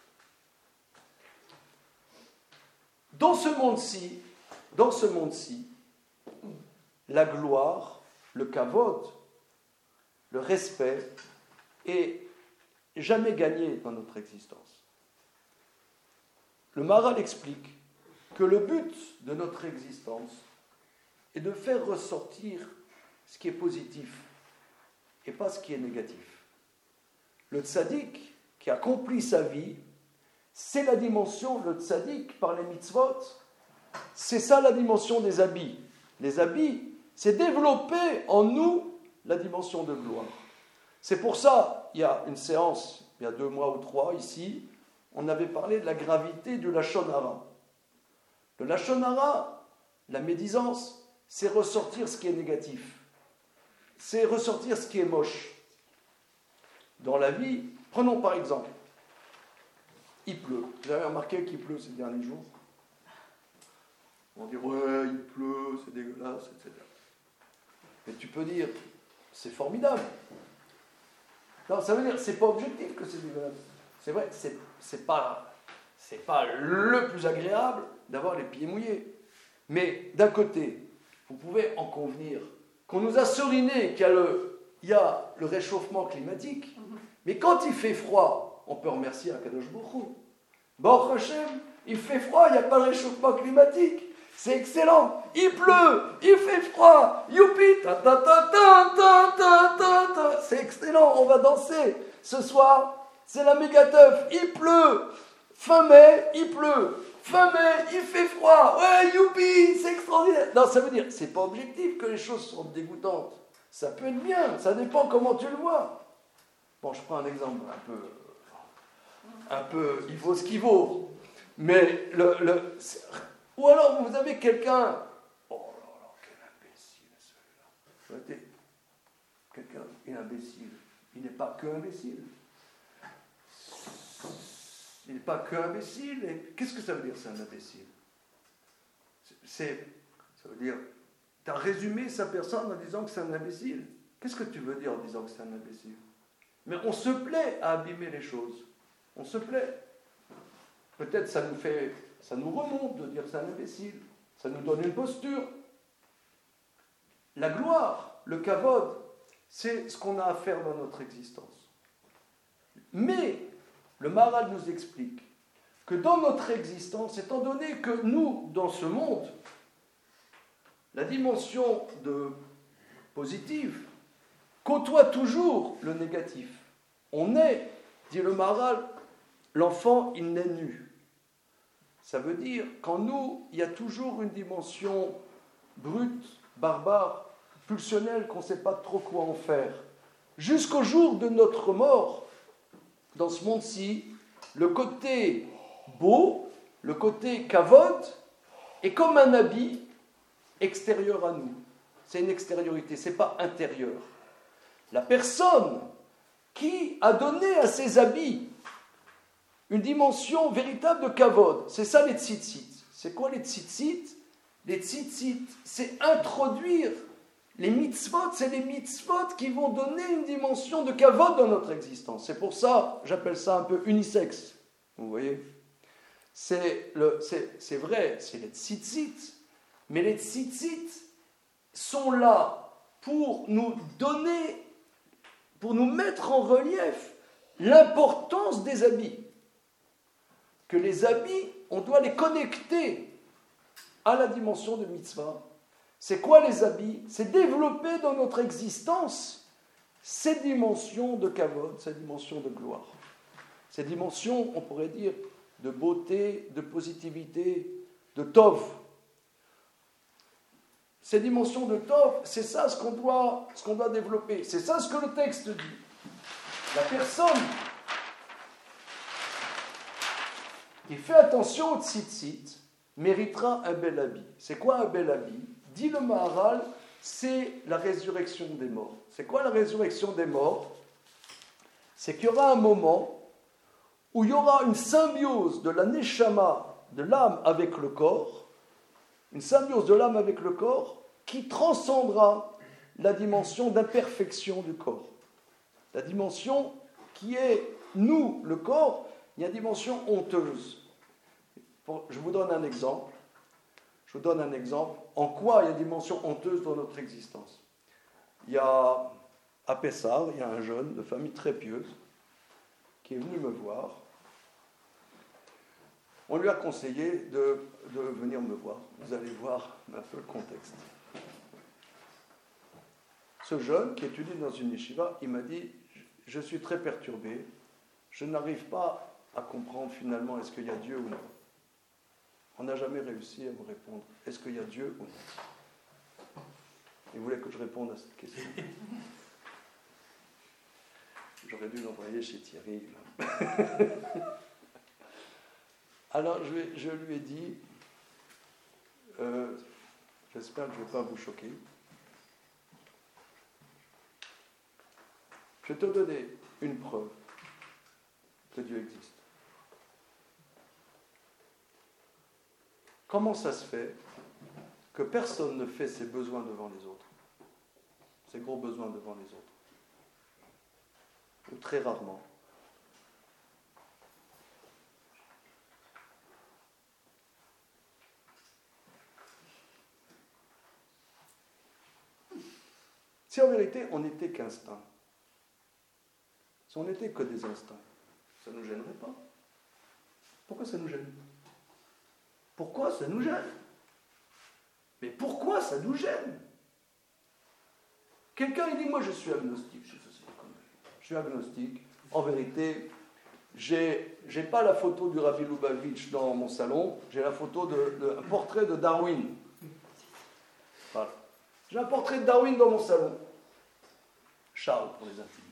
Dans ce monde-ci, dans ce monde-ci, la gloire, le kavod, le respect est jamais gagné dans notre existence. Le Maharal explique que le but de notre existence est de faire ressortir ce qui est positif et pas ce qui est négatif. Le tzaddik qui accomplit sa vie, c'est la dimension, le tzaddik par les mitzvot, c'est ça la dimension des habits. Les habits, c'est développer en nous la dimension de gloire. C'est pour ça, il y a une séance, il y a deux mois ou trois ici, on avait parlé de la gravité du lachon hara. Le lachon hara, la médisance, c'est ressortir ce qui est négatif. C'est ressortir ce qui est moche. dans la vie. Prenons par exemple, il pleut. Vous avez remarqué qu'il pleut ces derniers jours? On dit, ouais, il pleut, c'est dégueulasse, et cetera. Mais tu peux dire, c'est formidable. Non, ça veut dire, c'est pas objectif que c'est dégueulasse. C'est vrai, c'est, c'est pas, c'est pas le plus agréable d'avoir les pieds mouillés. Mais d'un côté, vous pouvez en convenir qu'on nous a seriné qu'il y a le, il y a le réchauffement climatique, mais quand il fait froid, on peut remercier Akadosh Baruch Hu. Baruch Hashem, il fait froid, il n'y a pas de réchauffement climatique. C'est excellent. Il pleut, il fait froid. Youpi, ta ta ta ta ta ta ta ta. C'est excellent, on va danser. Ce soir, c'est la méga teuf. Il pleut. Fin mai, il pleut. Fin mai, il fait froid. Ouais, youpi, c'est extraordinaire. Non, ça veut dire, c'est pas objectif que les choses sont dégoûtantes. Ça peut être bien, ça dépend comment tu le vois. Bon, je prends un exemple un peu, un peu, il vaut ce qu'il vaut. Mais le, le ou alors vous avez quelqu'un, oh là là, quel imbécile celui-là. Regardez, quelqu'un est imbécile. Il n'est pas que imbécile. Il n'est pas que imbécile. Et qu'est-ce que ça veut dire, c'est un imbécile? C'est, ça veut dire, tu as résumé sa personne en disant que c'est un imbécile. Qu'est-ce que tu veux dire en disant que c'est un imbécile? Mais on se plaît à abîmer les choses. On se plaît. Peut-être ça nous fait, ça nous remonte de dire que c'est un imbécile. Ça nous donne une posture. La gloire, le kavod, c'est ce qu'on a à faire dans notre existence. Mais le Maharal nous explique que dans notre existence, étant donné que nous, dans ce monde, la dimension de positive côtoie toujours le négatif. On est, dit le Maharal, l'enfant, il naît nu. Ça veut dire qu'en nous, il y a toujours une dimension brute, barbare, pulsionnelle, qu'on ne sait pas trop quoi en faire. Jusqu'au jour de notre mort, dans ce monde-ci, le côté beau, le côté kavod, est comme un habit extérieur à nous. C'est une extériorité, ce n'est pas intérieur. La personne qui a donné à ses habits une dimension véritable de kavod, c'est ça les tzitzit. C'est quoi les tzitzit? Les tzitzit, c'est introduire les mitzvot, c'est les mitzvot qui vont donner une dimension de kavod dans notre existence. C'est pour ça, j'appelle ça un peu unisexe. Vous voyez? C'est, le, c'est, c'est vrai, c'est les tzitzit, mais les tzitzit sont là pour nous donner, pour nous mettre en relief l'importance des habits. Que les habits, on doit les connecter à la dimension de mitzvah. C'est quoi les habits? C'est développer dans notre existence ces dimensions de kavod, ces dimensions de gloire. Ces dimensions, on pourrait dire, de beauté, de positivité, de tov. Ces dimensions de tov, c'est ça ce qu'on doit, ce qu'on doit développer. C'est ça ce que le texte dit. La personne qui fait attention au tzitzit méritera un bel habit. C'est quoi un bel habit? Dit le Maharal, c'est la résurrection des morts. C'est quoi la résurrection des morts? C'est qu'il y aura un moment où il y aura une symbiose de la neshama, de l'âme avec le corps, une symbiose de l'âme avec le corps qui transcendra la dimension d'imperfection du corps. La dimension qui est, nous, le corps, il y a une dimension honteuse. Je vous donne un exemple. Je vous donne un exemple. En quoi il y a une dimension honteuse dans notre existence? Il y a, à Pessard, il y a un jeune de famille très pieuse qui est venu me voir. On lui a conseillé de, de venir me voir. Vous allez voir un peu le contexte. Ce jeune qui étudie dans une yeshiva, il m'a dit, je suis très perturbé, je n'arrive pas à comprendre finalement est-ce qu'il y a Dieu ou non. On n'a jamais réussi à me répondre, est-ce qu'il y a Dieu ou non? Il voulait que je réponde à cette question. J'aurais dû l'envoyer chez Thierry. Alors je, vais, je lui ai dit, euh, j'espère que je ne vais pas vous choquer. Je vais te donner une preuve que Dieu existe. Comment ça se fait que personne ne fait ses besoins devant les autres, ses gros besoins devant les autres, ou très rarement? Si en vérité on n'était qu'instinct, si on n'était que des instincts, ça ne nous gênerait pas. Pourquoi ça nous gêne? Pourquoi ça nous gêne? Mais pourquoi ça nous gêne? Quelqu'un il dit, moi je suis agnostique. Je, je suis agnostique. En vérité, j'ai, j'ai pas la photo du Rabbi Lubavitch dans mon salon, j'ai la photo de, de un portrait de Darwin. Voilà. J'ai un portrait de Darwin dans mon salon. Charles pour les intimes.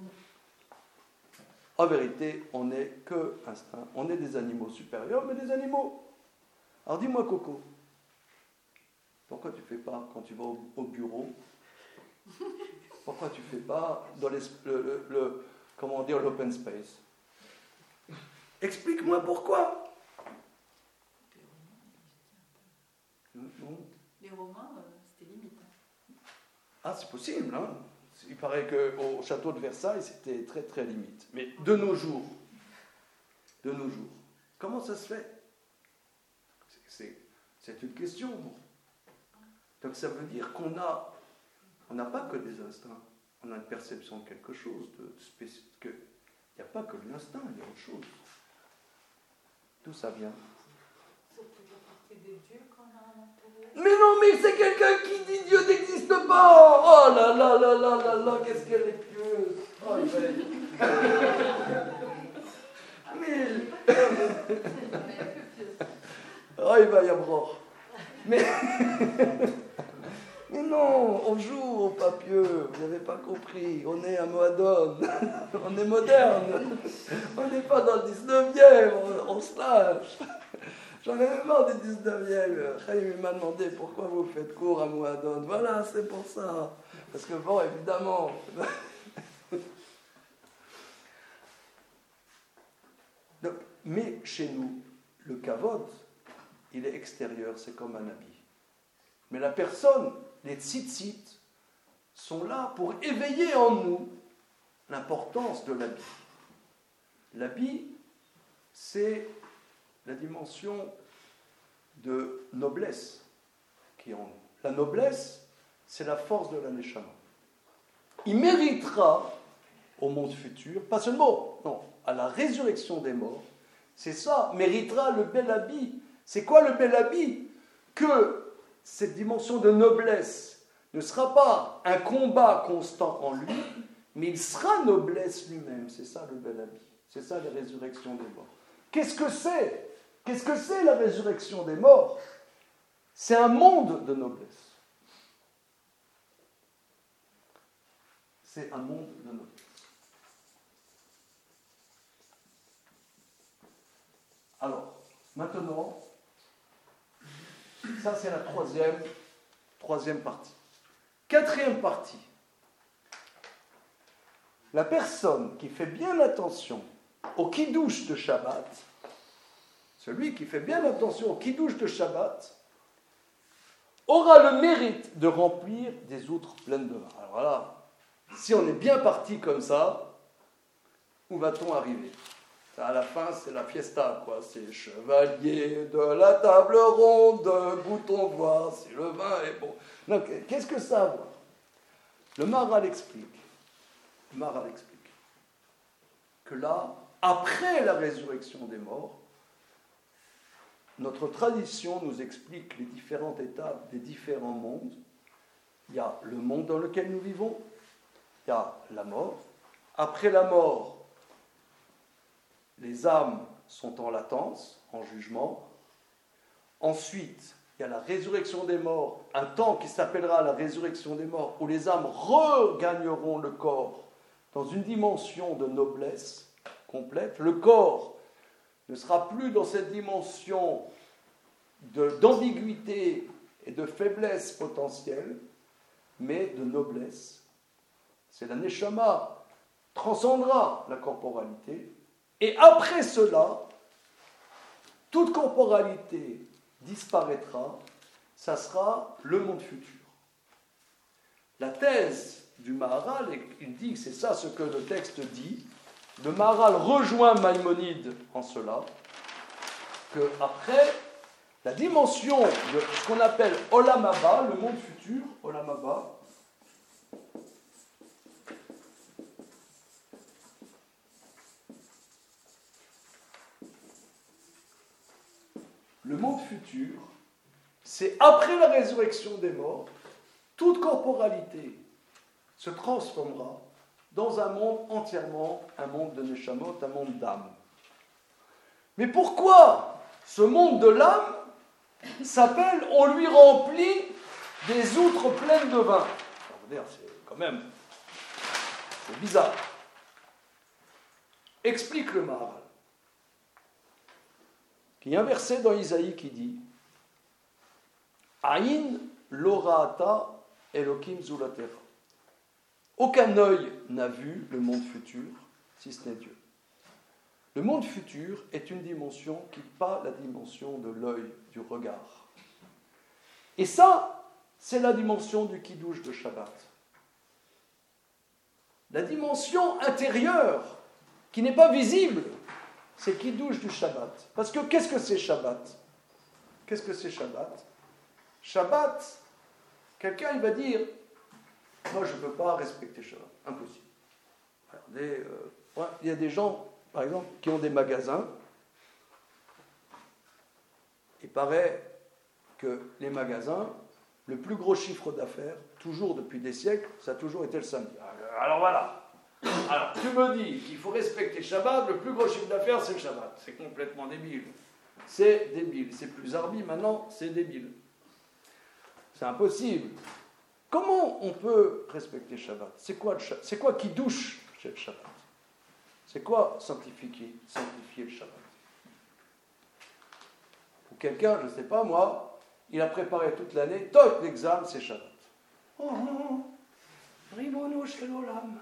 En vérité, on n'est que instinct. On est des animaux supérieurs, mais des animaux. Alors dis-moi, Coco, pourquoi tu ne fais pas, quand tu vas au, au bureau, pourquoi tu ne fais pas dans les, le, le, le, comment dire, l'open space? Explique-moi pourquoi. Non. Les Romains, euh, c'était limite. Ah, c'est possible, hein. Il paraît qu'au château de Versailles, c'était très très limite. Mais de nos jours, de nos jours, comment ça se fait? C'est, c'est une question. Donc ça veut dire qu'on a, on n'a pas que des instincts, on a une perception de quelque chose de spécifique. Il n'y a pas que l'instinct, il y a autre chose. D'où ça vient? Mais non, mais c'est quelqu'un qui dit Dieu n'existe pas. Oh là là là là là là, qu'est-ce qu'elle est pieuse. Oh, il va être... Mais... oh, il va y avoir. Mais... mais non, on joue au papier, vous n'avez pas compris. On est à Moadone, on est moderne. On n'est pas dans le dix-neuvième, on, on se lâche. J'en avais marre du dix-neuvième. Chaim m'a demandé pourquoi vous faites cours à Moadone. Voilà, c'est pour ça. Parce que bon, évidemment. Donc, mais chez nous, le kavod, il est extérieur, c'est comme un habit. Mais la personne, les tzitzit, sont là pour éveiller en nous l'importance de l'habit. L'habit, c'est la dimension de noblesse qui est en nous. La noblesse, c'est la force de la neshama. Il méritera au monde futur, pas seulement, non, à la résurrection des morts, c'est ça, méritera le bel habit. C'est quoi le bel habit? Que cette dimension de noblesse ne sera pas un combat constant en lui, mais il sera noblesse lui-même. C'est ça le bel habit. C'est ça la résurrection des morts. Qu'est-ce que c'est? Qu'est-ce que c'est la résurrection des morts? C'est un monde de noblesse. C'est un monde de noblesse. Alors, maintenant, ça c'est la troisième, troisième partie. Quatrième partie. La personne qui fait bien attention au kiddush de Shabbat, celui qui fait bien attention au kiddush de Shabbat, aura le mérite de remplir des outres pleines de vin. Alors voilà, si on est bien parti comme ça, où va-t-on arriver? À la fin, c'est la fiesta, quoi. C'est chevalier de la table ronde, goûtons voir si le vin est bon. Donc, qu'est-ce que ça a à voir? Le Maharal explique, le Maharal explique que là, après la résurrection des morts, notre tradition nous explique les différentes étapes des différents mondes. Il y a le monde dans lequel nous vivons, il y a la mort. Après la mort, les âmes sont en latence, en jugement. Ensuite, il y a la résurrection des morts, un temps qui s'appellera la résurrection des morts, où les âmes regagneront le corps dans une dimension de noblesse complète. Le corps ne sera plus dans cette dimension de, d'ambiguïté et de faiblesse potentielle, mais de noblesse. C'est la neshama transcendra la corporalité, et après cela, toute corporalité disparaîtra, ça sera le monde futur. La thèse du Maharal, il dit que c'est ça ce que le texte dit, le Maharal rejoint Maïmonide en cela, que après, la dimension de ce qu'on appelle Olam Haba, le monde futur, Olam Haba, le monde futur, c'est après la résurrection des morts, toute corporalité se transformera dans un monde entièrement, un monde de Neshamot, un monde d'âme. Mais pourquoi ce monde de l'âme s'appelle « on lui remplit des outres pleines de vin ». C'est quand même, c'est bizarre. Explique le Maharal. Il y a un verset dans Isaïe qui dit « Aïn l'orata Elokim zulatera ». Aucun œil n'a vu le monde futur, si ce n'est Dieu. Le monde futur est une dimension qui n'est pas la dimension de l'œil, du regard. Et ça, c'est la dimension du Kiddush de Shabbat. La dimension intérieure, qui n'est pas visible, c'est le Kiddush du Shabbat. Parce que qu'est-ce que c'est Shabbat ? Qu'est-ce que c'est Shabbat ? Shabbat, quelqu'un il va dire « Moi, je ne peux pas respecter Shabbat. Impossible. » Regardez, euh, ouais, il y a des gens, par exemple, qui ont des magasins. Il paraît que les magasins, le plus gros chiffre d'affaires, toujours depuis des siècles, ça a toujours été le samedi. Alors voilà. Alors, tu me dis qu'il faut respecter Shabbat, le plus gros chiffre d'affaires, c'est le Shabbat. C'est complètement débile. C'est débile. C'est plus Arbi maintenant, c'est débile. C'est impossible. Comment on peut respecter Shabbat ? C'est quoi, le, c'est quoi qui douche chez le Shabbat ? C'est quoi sanctifier, sanctifier le Shabbat ? Ou quelqu'un, je ne sais pas moi, il a préparé toute l'année, toc, l'examen, c'est Shabbat. Oh, oh, Ribono shel olam.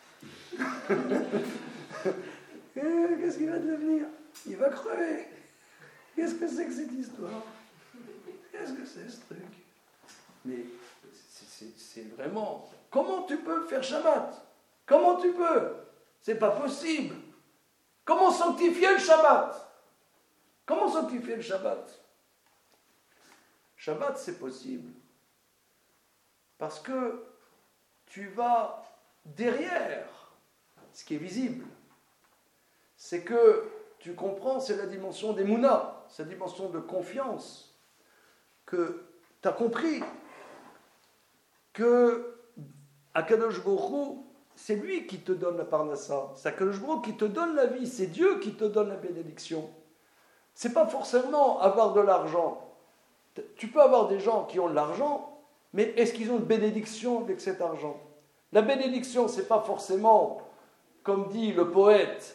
Qu'est-ce qu'il va devenir ? Il va crever. Qu'est-ce que c'est que cette histoire ? Qu'est-ce que c'est ce truc ? Mais c'est, c'est, c'est vraiment... Comment tu peux faire Shabbat ? Comment tu peux ? C'est pas possible. Comment sanctifier le Shabbat ? Comment sanctifier le Shabbat ? Shabbat, c'est possible. Parce que tu vas derrière ce qui est visible. C'est que, tu comprends, c'est la dimension des Mouna, c'est la dimension de confiance, que tu as compris que Akadosh Baruch Hu, c'est lui qui te donne la parnassa, c'est Akadosh Baruch Hu qui te donne la vie, c'est Dieu qui te donne la bénédiction. C'est pas forcément avoir de l'argent. Tu peux avoir des gens qui ont de l'argent, mais est-ce qu'ils ont une bénédiction avec cet argent ? La bénédiction, c'est pas forcément, comme dit le poète,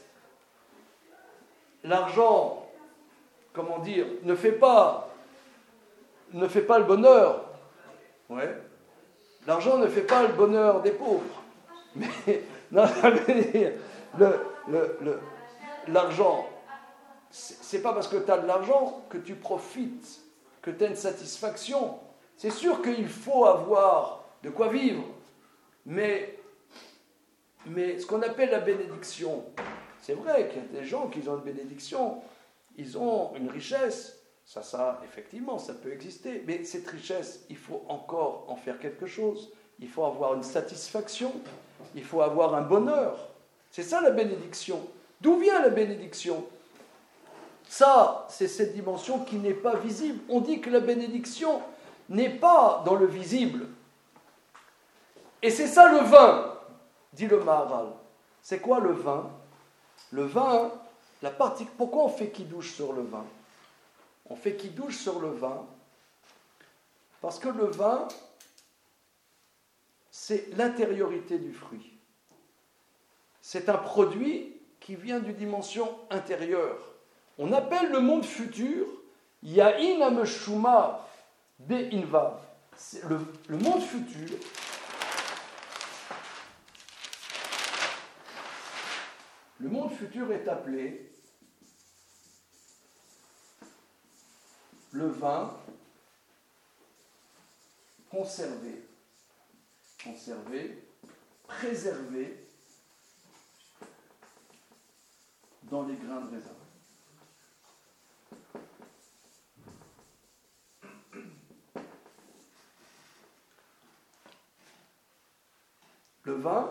l'argent, comment dire, ne fait pas, ne fait pas le bonheur. Ouais. L'argent ne fait pas le bonheur des pauvres. Mais, non, ça veut dire, le, le, le, l'argent, c'est, c'est pas parce que tu as de l'argent que tu profites, que tu as une satisfaction. C'est sûr qu'il faut avoir de quoi vivre, mais, mais ce qu'on appelle la bénédiction, c'est vrai qu'il y a des gens qui ont une bénédiction, ils ont une richesse, ça, ça, effectivement, ça peut exister, mais cette richesse, il faut encore en faire quelque chose, il faut avoir une satisfaction, il faut avoir un bonheur. C'est ça la bénédiction. D'où vient la bénédiction ? Ça, c'est cette dimension qui n'est pas visible. On dit que la bénédiction n'est pas dans le visible. Et c'est ça le vin, dit le Maharal. C'est quoi le vin ? Le vin, la partie... Pourquoi on fait kidouche sur le vin ? On fait kidouche sur le vin parce que le vin, c'est l'intériorité du fruit. C'est un produit qui vient d'une dimension intérieure. On appelle le monde futur Ya'in Ameshuma Be'invav. Le, le monde futur, Le monde futur est appelé le vin conservé, conservé, préservé dans les grains de raisin. Le vin,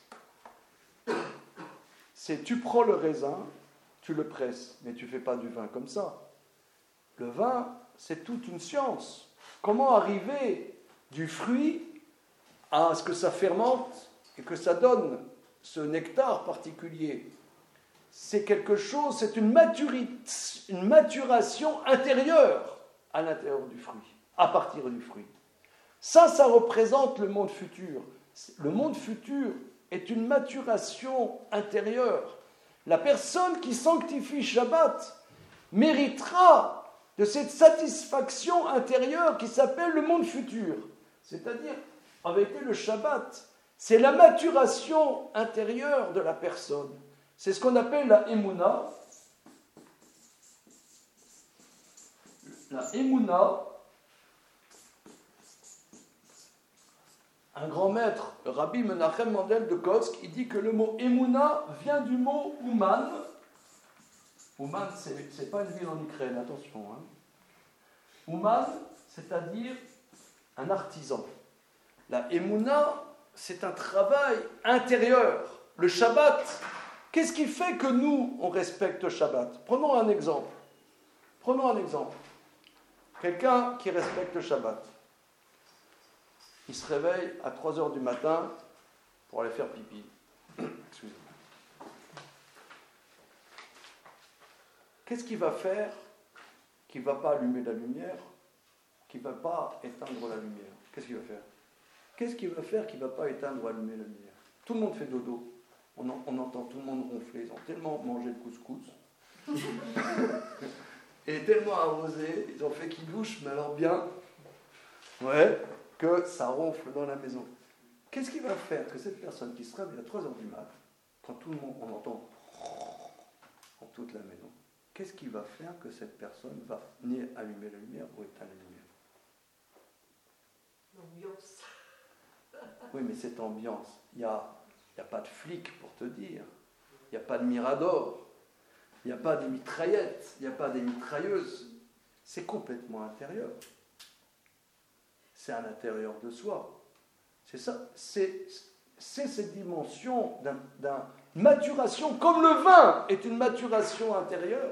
c'est tu prends le raisin, tu le presses, mais tu ne fais pas du vin comme ça. Le vin, c'est toute une science. Comment arriver du fruit à ce que ça fermente et que ça donne ce nectar particulier? C'est quelque chose, c'est une, maturité, une maturation intérieure à l'intérieur du fruit, à partir du fruit. Ça, ça représente le monde futur. Le monde futur est une maturation intérieure. La personne qui sanctifie Shabbat méritera de cette satisfaction intérieure qui s'appelle le monde futur. C'est-à-dire, en vérité, le Shabbat, c'est la maturation intérieure de la personne. C'est ce qu'on appelle la Emouna. La Emouna, un grand maître, le Rabbi Menachem Mendel de Kosk, il dit que le mot Emouna vient du mot Ouman. Ouman, ce n'est pas une ville en Ukraine, attention. Hein. Ouman, c'est-à-dire un artisan. La Emouna, c'est un travail intérieur. Le Shabbat, qu'est-ce qui fait que nous, on respecte le Shabbat? Prenons un exemple. Prenons un exemple. Quelqu'un qui respecte le Shabbat. Il se réveille à trois heures du matin pour aller faire pipi. Excusez-moi. Qu'est-ce qu'il va faire qu'il ne va pas allumer la lumière, qu'il ne va pas éteindre la lumière? Qu'est-ce qu'il va faire Qu'est-ce qu'il va faire qu'il ne va pas éteindre ou allumer la lumière? Tout le monde fait dodo. On, en, on entend tout le monde ronfler. Ils ont tellement mangé le couscous et tellement arrosé, ils ont fait qu'ils douchent, mais alors bien, ouais, que ça ronfle dans la maison. Qu'est-ce qui va faire que cette personne qui se réveille à trois heures du mat, quand tout le monde, on entend en toute la maison, qu'est-ce qui va faire que cette personne va ni allumer la lumière ou éteindre la lumière? L'ambiance. Oui, mais cette ambiance, il n'y a, y a pas de flic pour te dire, il n'y a pas de mirador, il n'y a pas de mitraillettes, il n'y a pas des mitrailleuses. C'est complètement intérieur. C'est à l'intérieur de soi. C'est ça, c'est, c'est cette dimension d'un, d'un maturation, comme le vin est une maturation intérieure.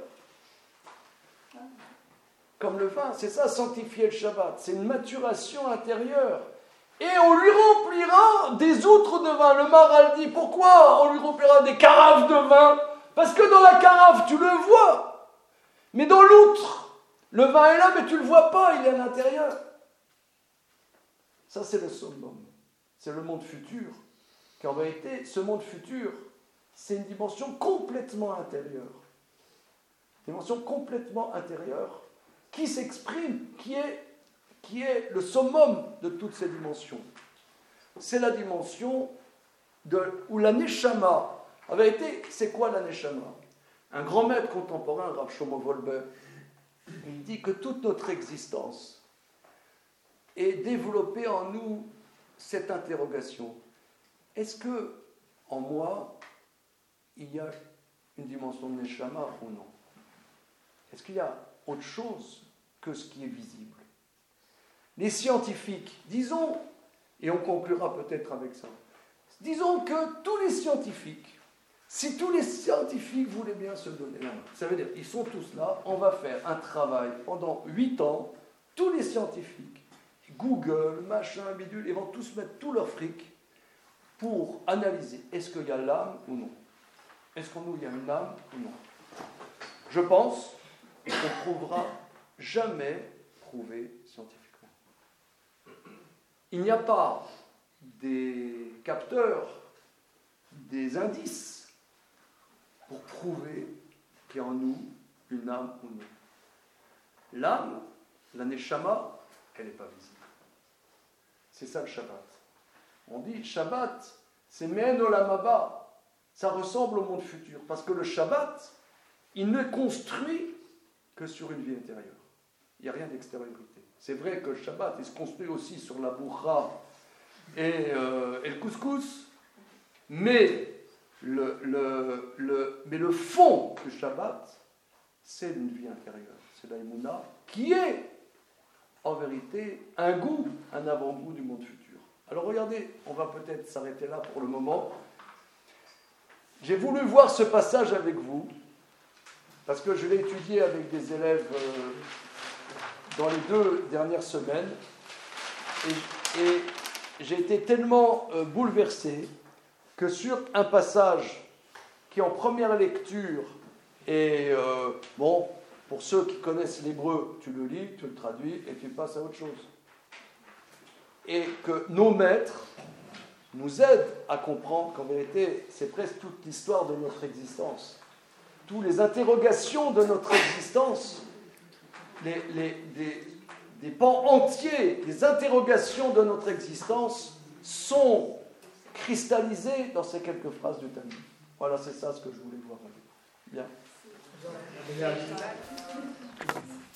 Comme le vin, c'est ça, sanctifier le Shabbat, c'est une maturation intérieure. Et on lui remplira des outres de vin. Le Maharal dit, pourquoi on lui remplira des carafes de vin? Parce que dans la carafe, tu le vois. Mais dans l'outre, le vin est là, mais tu ne le vois pas, il est à l'intérieur. Ça, c'est le summum. C'est le monde futur. Qu'en vérité, ce monde futur, c'est une dimension complètement intérieure. Une dimension complètement intérieure qui s'exprime, qui est, qui est le summum de toutes ces dimensions. C'est la dimension de, où la Neshama, en vérité, c'est quoi la Neshama? Un grand maître contemporain, Rav Shlomo Wolbe, il dit que toute notre existence est développée en nous cette interrogation. Est-ce que, en moi, il y a une dimension de Neshama ou non? Est-ce qu'il y a autre chose que ce qui est visible? Les scientifiques, disons, et on conclura peut-être avec ça, disons que tous les scientifiques, si tous les scientifiques voulaient bien se donner la main, ça veut dire qu'ils sont tous là, on va faire un travail pendant huit ans, tous les scientifiques, Google, machin, bidule, ils vont tous mettre tout leur fric pour analyser est-ce qu'il y a l'âme ou non. Est-ce qu'en nous il y a une âme ou non? Je pense qu'on ne trouvera jamais prouvé scientifiquement. Il n'y a pas des capteurs, des indices pour prouver qu'il y a en nous une âme ou non. L'âme, la neshama, elle n'est pas visible. C'est ça le Shabbat. On dit Shabbat, c'est Men Olam Haba. ça ressemble au monde futur. Parce que le Shabbat, il ne construit que sur une vie intérieure. Il n'y a rien d'extériorité. C'est vrai que le Shabbat, il se construit aussi sur la bourra et, euh, et le couscous, mais le, le, le, mais le fond du Shabbat, c'est une vie intérieure. C'est la Emouna qui est, en vérité, un goût, un avant-goût du monde futur. Alors regardez, on va peut-être s'arrêter là pour le moment. J'ai voulu voir ce passage avec vous, parce que je l'ai étudié avec des élèves euh, dans les deux dernières semaines, et, et j'ai été tellement euh, bouleversé que sur un passage qui en première lecture est, euh, bon, pour ceux qui connaissent l'hébreu, tu le lis, tu le traduis et tu passes à autre chose. Et que nos maîtres nous aident à comprendre qu'en vérité, c'est presque toute l'histoire de notre existence. Toutes les interrogations de notre existence, les, les, des, des pans entiers, des interrogations de notre existence sont cristallisées dans ces quelques phrases du Talmud. Voilà, c'est ça ce que je voulais voir avec vous. Bien. Bien.